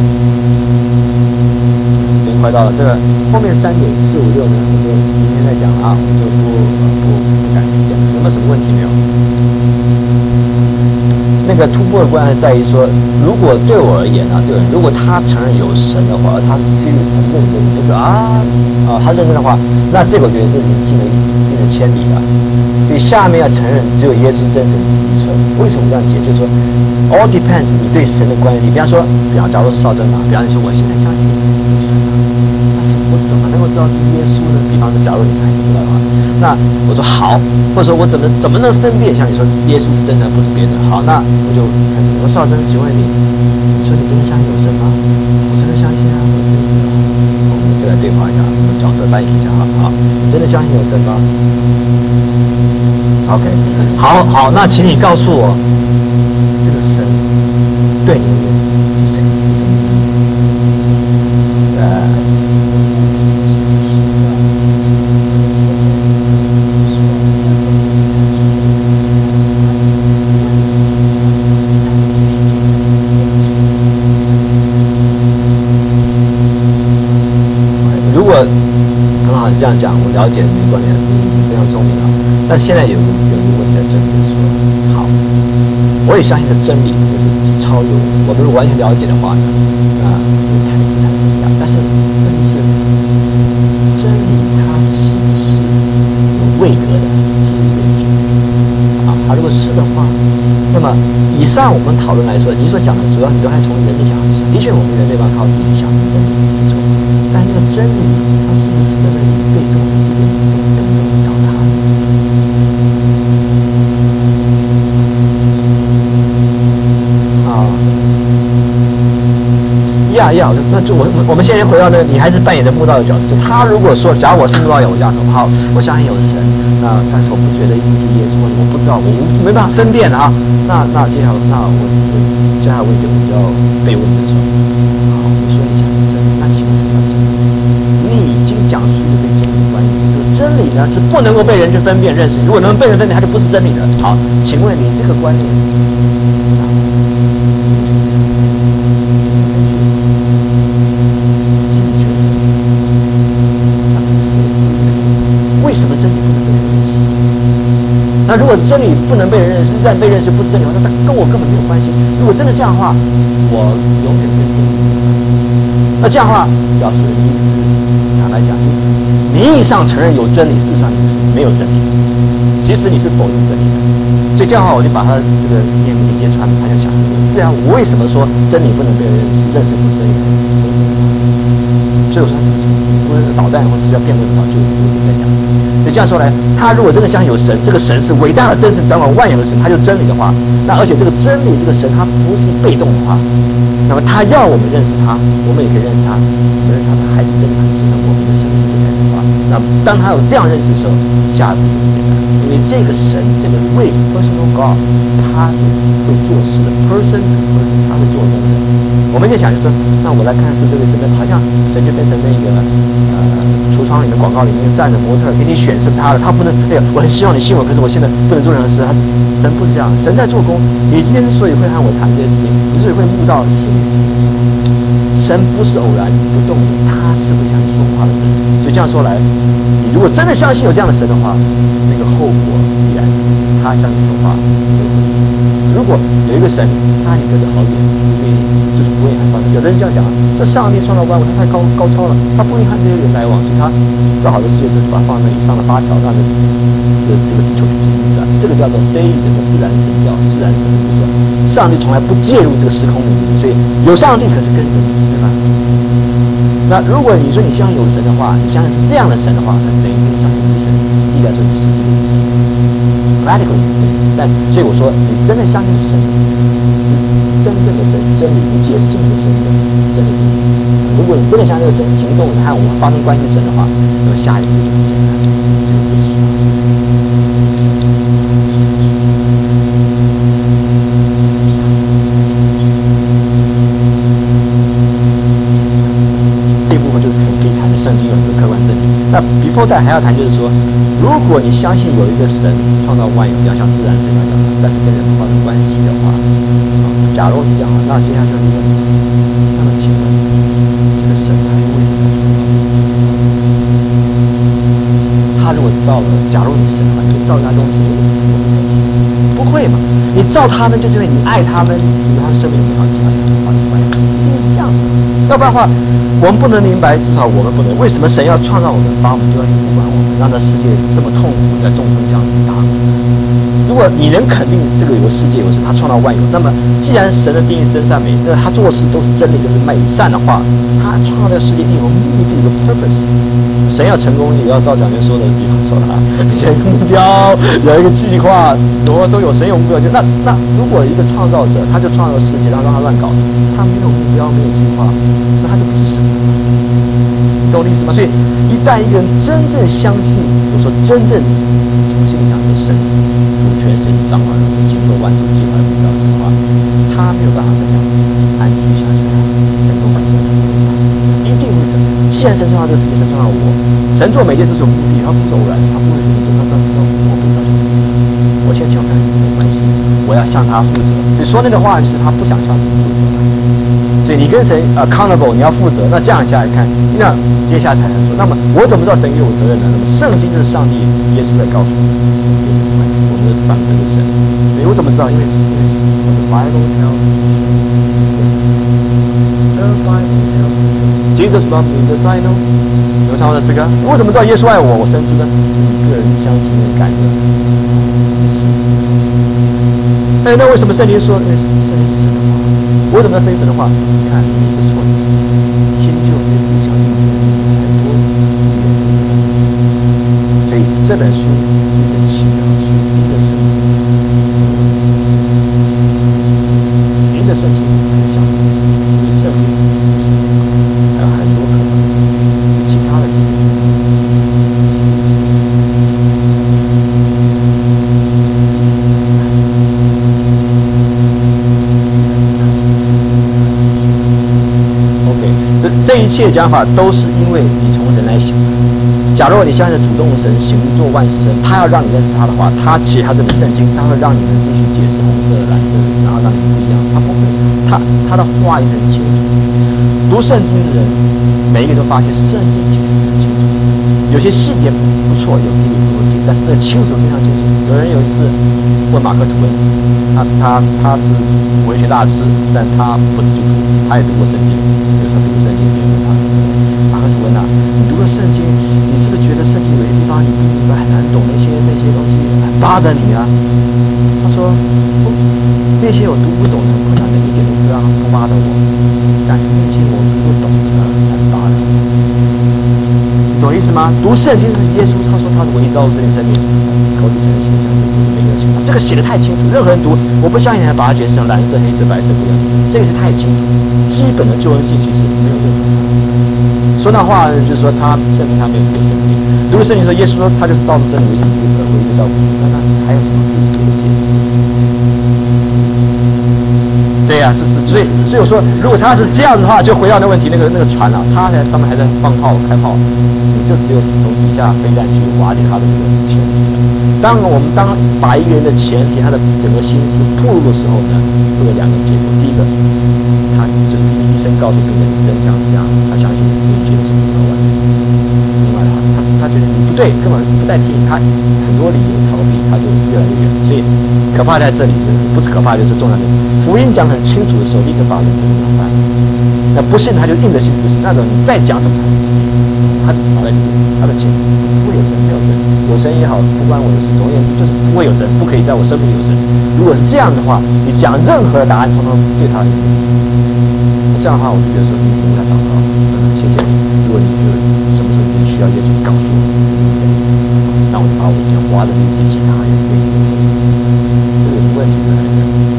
时间快到了，这个后面三点四五六呢，我们明天再讲啊，我们就不不不赶时间了。有没有什么问题没有？那个突破的关键在于说，如果对我而言啊，这个如果他承认有神的话，他是 serious， 他是认真的，不是啊啊，他认真的话，那这个我觉得这已经进了进了千里了。所以下面要承认只有耶稣是真神是存。为什么这样解？就是说 all depends 你对神的关系。你比方说，比方假如少珍嘛，比方说我现在相信有神啊，但是我怎么能够知道是耶稣呢？比方说，假如你还不知道的话，那我说好，或者说我怎么怎么能分辨？像你说耶稣是真神，不是别人。好，那我就开始我说少珍，请问你，你说你真的相信有神吗？我真的相信啊，我真的知道。我们就来对话一下，角色扮演一下哈。好，你真的相信有神吗？OK， 好好，那请你告诉我，这个神对你而言是谁？是什么？呃，如果很好，是这样讲，我了解你的观点，你非常聪明啊。但现在有有一个问题在这里，就是说，好，我也相信这真理就是是超越我，我们如果完全了解的话呢，啊，就谈谈什么样？但是问题是，真理它是不是有位格的？是有位格啊，它如果是的话，那么以上我们讨论来说，你所讲的主要你都还从人的角度想，的确我们人类要靠自己想真理没错，但这个真理它是不是在那里被动的一点一点等等找它？呀呀，那就我我们现在回到那个，你还是扮演着慕道的角色。就他如果说，假如我是慕道友，我这样说，好，我相信有神，那但是我不觉得一定是耶稣，我不知道，我没办法分辨啊。那那接下来，那我我接下来问一个比较被问的说，好，你说你讲真，那请问什么叫真？你已经讲述一个对真理的观念，这个真理呢是不能够被人去分辨认识，如果能被人分辨，它就不是真理的。好，请问你这个观念？那如果真理不能被人认识，但被认识不是真理的话，那跟我根本没有关系。如果真的这样的话，我永远跟真理没有关系。那这样的话，表示你坦白讲，名义上承认有真理，事实上你是没有真理的。其实你是否定真理的。所以这样的话，我就把它这个念连接串，他就想，对啊，我为什么说真理不能被人认识，认识不是真理的？所以我说是如果导弹或是要辩论的话，就我就在讲。所以这样说来，他如果真的相信有神，这个神是伟大的真神，掌管万有的神，他就真理的话，那而且这个真理，这个神他不是被动的话，那么他要我们认识他，我们也可以认识他，认识他的孩子真理他是我们的生命就开始化。那当他有这样认识的时候，下一步就简单，因为这个神，这个为 personal God， 他是会做事的 person to person， 他会做工的。我们就想就说，那我来看是这个神，好像神就变成那个呃橱窗里的广告里面站着模特给你选是他的，他不能哎呀，我很希望你信我，可是我现在不能做任何事。他神不是这样，神在做工。你今天之所以会和我谈这些事情，你之所以会悟到是你是神不是偶然不动的，他是会向你说话的神。所以这样说来， 你如果真的相信有这样的神的话，那个后果必然他相信的话就会。如果有一个神，他你隔得好远，不愿意，就是不愿意和他。有的人这样讲，这上帝创造万物，他太高高超了，他不愿意和这些人来往，所以他造好的世界就是把放在那里上了发条，让人这这个地球去经营的。这个叫做 theism 的自然神教，自然神的说，上帝从来不介入这个时空里面，所以有上帝可是跟着你，对吧？那如果你说你相信有神的话，你相信是这样的神的话，那等于你相信无神，实际来说你实际的无神。Radical， 但所以我说，你真的相信神是真正的神，真理，你解释清楚神的真理。如果你真的相信这个神行动和我们发生关系神的话，那么下一步就很简单，这个耶稣大师。这部分就是可以谈的圣经有一个客观证据。那 before that 还要谈就是说，如果你相信有一个神创造万有，这样像自然神一样讲，但是跟人发生关系的话，啊，假如是这样，那接下来就是问，那么请问，这个神他为什么要创造这些东西？他如果造了，假如你神嘛，你造那东西，不会嘛？你造他们就是因为你爱他们，你他们生命美好，喜欢他们发生关系，一定是这样的。要不然的话，我们不能明白，至少我们不能。为什么神要创造我们，把我们丢下去不管我们，让这世界这么痛苦，在众生这样子打？如果你能肯定这个有个世界有神，他创造万有，那么既然神的定义是真善美，那他做事都是真理，就是美善的话，他创造这个世界一定有目的，有个 purpose。神要成功，也要照讲员说的，比方说啦，有一个目标，有一个计划，都都有神有目标。就那那如果一个创造者，他就创造个世界，然后让他乱搞，他没有目标，没有计划，那他就不是神了。你懂我的意思吗？所以一旦一个人真正相信，我说真正从心里讲是神主权是你掌管的，是星座万种计划的目标是的话，他没有办法怎么样安居下去，神都会一定会怎么样？既然神创造这个世界，神创造我，神做每件事是有目的，他不是偶然，他不会说他他他我不要求我现在求跟你有关系，我要向他负责。所以说那个话是他不想向你负责的。所以你跟神 accountable， 你要负责。那这样下来看，那接下来才能说，那么我怎么知道神给我责任呢？那么圣经就是上帝耶稣在告诉我们，跟神关系，我们的反对的神。所以我怎么知道？因为因为我的 Bible tells me，The Bible tells me，Jesus loves me， Does I know？ 有没有唱过这诗歌？我怎么知道耶稣爱我？我深知呢，你个人相信的感觉。哎，那为什么圣经说那是圣经是神的话？我怎么知道圣经神的话？你看，你不错，新旧约不相信很多语言，所以这本书是一本奇妙的书，一个圣经，一个圣经才相信，因为圣经是还有很多可能性，其他的经历。这一切讲法都是因为你从人来想。假如你相信主动神行作万事神，他要让你认识他的话，他写他这本圣经，他会让你们继续解释红色、蓝色，然后让你不一样。他不会，他他的话也很清楚。读圣经的人，每一个都发现圣经其实很清楚，有些细节不错，有些不对，但是那清楚非常清楚。有人有一次问马克吐温，他他他是文学大师，但他不是基督徒，他也读过圣经，就是他读过圣经。马克吐温啊，你读了圣经，你是不是觉得圣经有些地方你不明白，很难懂，那些那些东西很巴着你啊？他说，不，那些我读不懂的困难的一点都不让不巴着我，但是那些我读不懂的很巴着我。你懂意思吗？读圣经是耶稣，他说他是唯一造物这件生命，口里承认形象就是每个人形象，这个写的太清楚，任何人读，我不相信还把它解释成蓝色、黑色、白色不一样，这个是太清楚，基本的救恩信息是没有任何。说那话就是说他证明他没有读圣经，读圣经说耶稣说他就是道路真理唯一的唯一的道路，那那还有什么可以别的解释？ 对呀、啊，这这所以所以我说，如果他是这样的话，就回到那问题，那个那个船啊，他在上面还在放炮开炮，你就只有从底下飞弹去瓦解他的这个前提了。当我们当把一个人的前提，他的整个心思暴露的时候呢，会有两个结果。第一个，他就是医生告诉病人真相是这样，他相信你觉得是不可完的。另外他他他觉得你不对，根本不代替他很多理由逃避，他就越来越远。所以可怕在这里，不是可怕就是重要的。福音讲很清楚的时候，立刻把人这个麻烦。那不信他就硬着心不信，那种你再讲什么他就不信，他脑袋里面他的前提不会有神，没有神，有神也好，不关我的事。总而言之，就是不会有神，不可以在我生命里有神。如果是这样的话，你讲任何的答案，通通对他有用。这样的话，我就觉得说，你是为他祷告，嗯，谢谢你。如果你觉得什么时候你需要耶稣，告诉我，那我就把我这样花的力气其他人给你。这个有什么问题呢？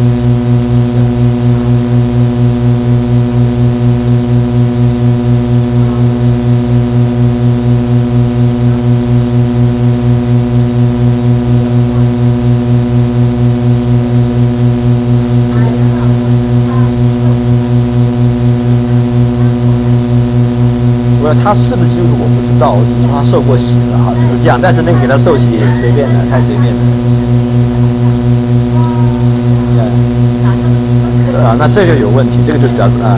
他是不是基督徒我不知道，他受过洗了哈，只是这样。但是那个给他受洗也是随便的，太随便了。啊，那这就有问题，这个就是比较啊。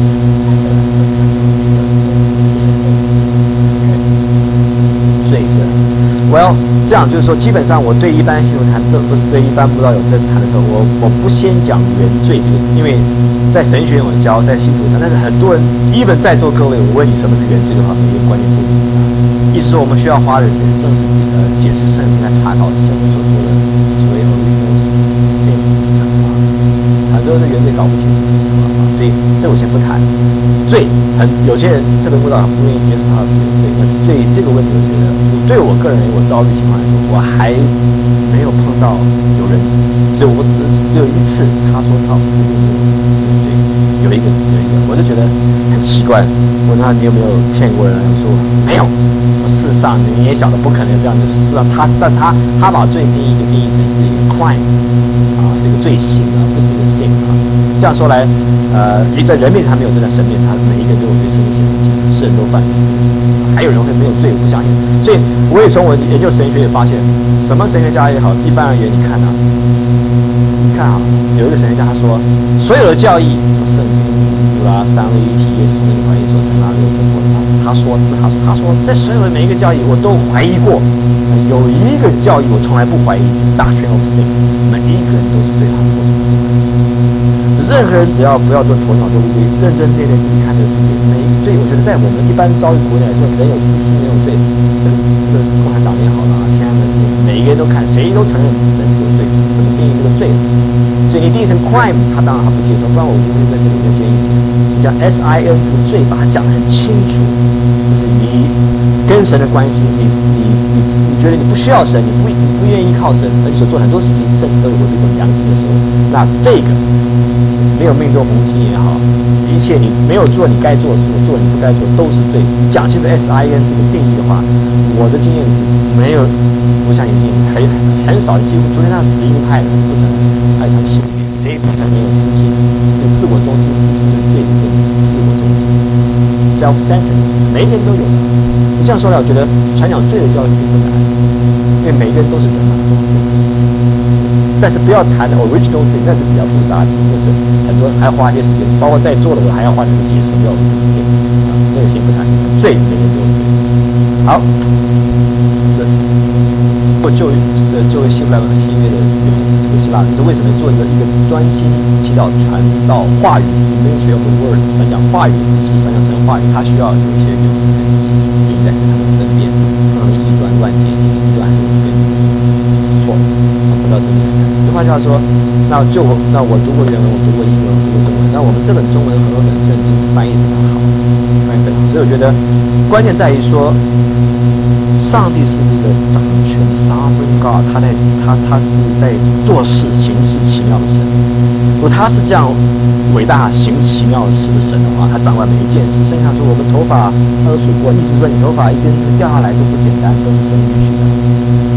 罪是 ，Well， 这样就是说，基本上我对一般信徒谈，这不是对一般不知道有这谈的时候，我我不先讲原罪，因为在神学院我教，在信徒谈，但是很多人，even在座各位，我问你什么是原罪的话，每个人观念不一样。意思说，我们需要花的时间正式呃解释圣经来查考神所做的所谓 original sin 是什么，很多人原罪搞不清楚是什么啊，所以这我先不谈。罪很有些人特别悟道很不愿意接受他的罪，那对这个问题，我觉得对我个人我遭遇情况来说，我还没有碰到有人，只有我只只有一次，他说他有一个有一个，我就觉得很奇怪。我问他你有没有骗过人？我说没有。事实上你也晓得不可能有这样的事。事实上他但他他把罪定义就定义成是一个 crime 啊，是一个罪行啊，不是一个 sin 啊。这样说来，呃，你在人面他没有罪，在神面他每一个人都有罪，神面前是人都犯罪。还有人会没有罪，我不相信。所以我也从我研究神学也发现，什么神学家也好，一般而言，你看啊，你看啊，有一个神学家他说，所有的教义，圣经、主啊、三位一体、耶稣那个怀疑说神啊、六神佛，他说他说他说，在所有的每一个教义我都怀疑过，有一个教义我从来不怀疑 ，Doctrine of Sin， 每一个人都是对他做出的。任何人只要不要做头脑都无罪，认真对待自己看这个世界，每一所以我觉得在我们一般遭遇国内来说，人有私心，人有罪，这个这个共产党也好了，天安门事件，每一个人都看，谁都承认人是有罪，怎么定义这个罪？所以你定义成 crime， 他当然他不接受，不然我不会在这里面建议你讲 S I N 这个罪，把它讲得很清楚，就是你跟神的关系，你你你你觉得你不需要神，你不你不愿意靠神，而你所做很多事情，甚至都有这种良心的时候，那这个。没有命中红心也好，一切你没有做你该做的事，做你不该做都是对。讲清楚 S I N 这个定义的话，我的经验没有，我想已经很很少，几乎昨天那死硬派的不承认，爱上心里面，谁不承认有私心？就自我中心、私心的最最自我中心 ，self-centeredness， 每一个人都有的。你这样说来，我觉得传讲罪的教育并不难，因为每个人都是人嘛。但是不要谈 original sin， 那是比较复杂的，就是很多还要花一些时间，包括在座的我还要花点解释，不要 original sin 啊，那个先不谈。罪每个人都有罪。好，是，我就呃作为希腊新约的这个希腊人，是为什么做一个一个专心祈祷传到话语，ministry of the words， 传讲话语之事，传讲神话语，他需要有一些有对待他们争辩，他们异端乱解经，异端是对是错的，不知道是怎么样。换句话说，那就我那我读过原文，我读过英文，我读过中文。那我们这本中文和那本圣经翻译得很好，翻译得很好。所以我觉得关键在于说，上帝是一个掌权 sovereign God， 他在他他是在做事行事奇妙的神。如果他是这样伟大行奇妙的事的神的话，他掌管每一件事。圣经上说，我们头发他都数过，意思说你头发一根掉下来都不简单，都是神允许的。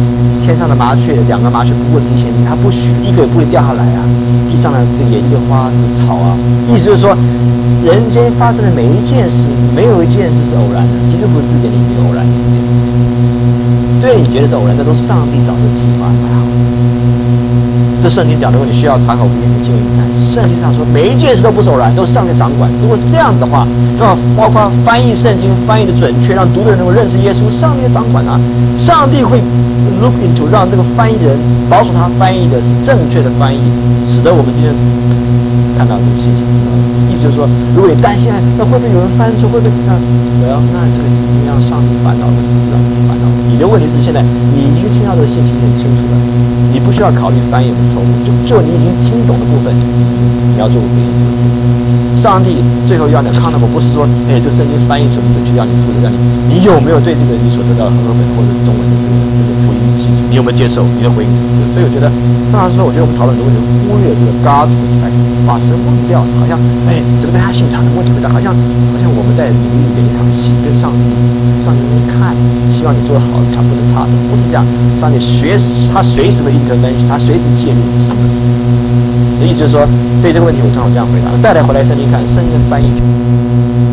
天上的麻雀，两个麻雀不过地前它不许一个也不会掉下来啊。地上的这个野地的花草啊，意思就是说，人间发生的每一件事，没有一件事是偶然的。基督徒字典里没有偶然的。对你觉得是偶然，那都是上帝早就计划安排好。这圣经讲的，如果你需要查考不同的经文看，圣经上说每一件事都不是偶然，都是上帝掌管。如果这样子的话，那么包括翻译圣经翻译的准确，让读的人能够认识耶稣，上帝的掌管啊，上帝会 look into 让这个翻译的人保守他翻译的是正确的翻译，使得我们今天看到这个信息。意思就是说，如果你担心，那会不会有人翻错？会不会那我要那这个一定要上帝烦恼的，不是让你烦恼。你的问题是现在你已经听到这个信息很清楚了。你不需要考虑翻译的错误，就就你已经听懂的部分，你要做回应。上帝最后要你 accountable， 不是说，哎，这圣经翻译准不准确，要你负责，让你，你有没有对这个你所得到的和合本或者中文的这个这个福音信息，你有没有接受？你的回应。所以我觉得，当然说，我觉得我们讨论的问题忽略这个 God perspective， 把神忘掉，好像，哎，这个大家信他的问题回答，好像好像我们在努力演一场戏，跟上帝上帝看，希望你做得好，他不能差什么，不是这样。上帝随他随时的 intervention， 他随时介入什么？意思就是说，对这个问题我正好这样回答。再来回来圣经看，圣经的翻译。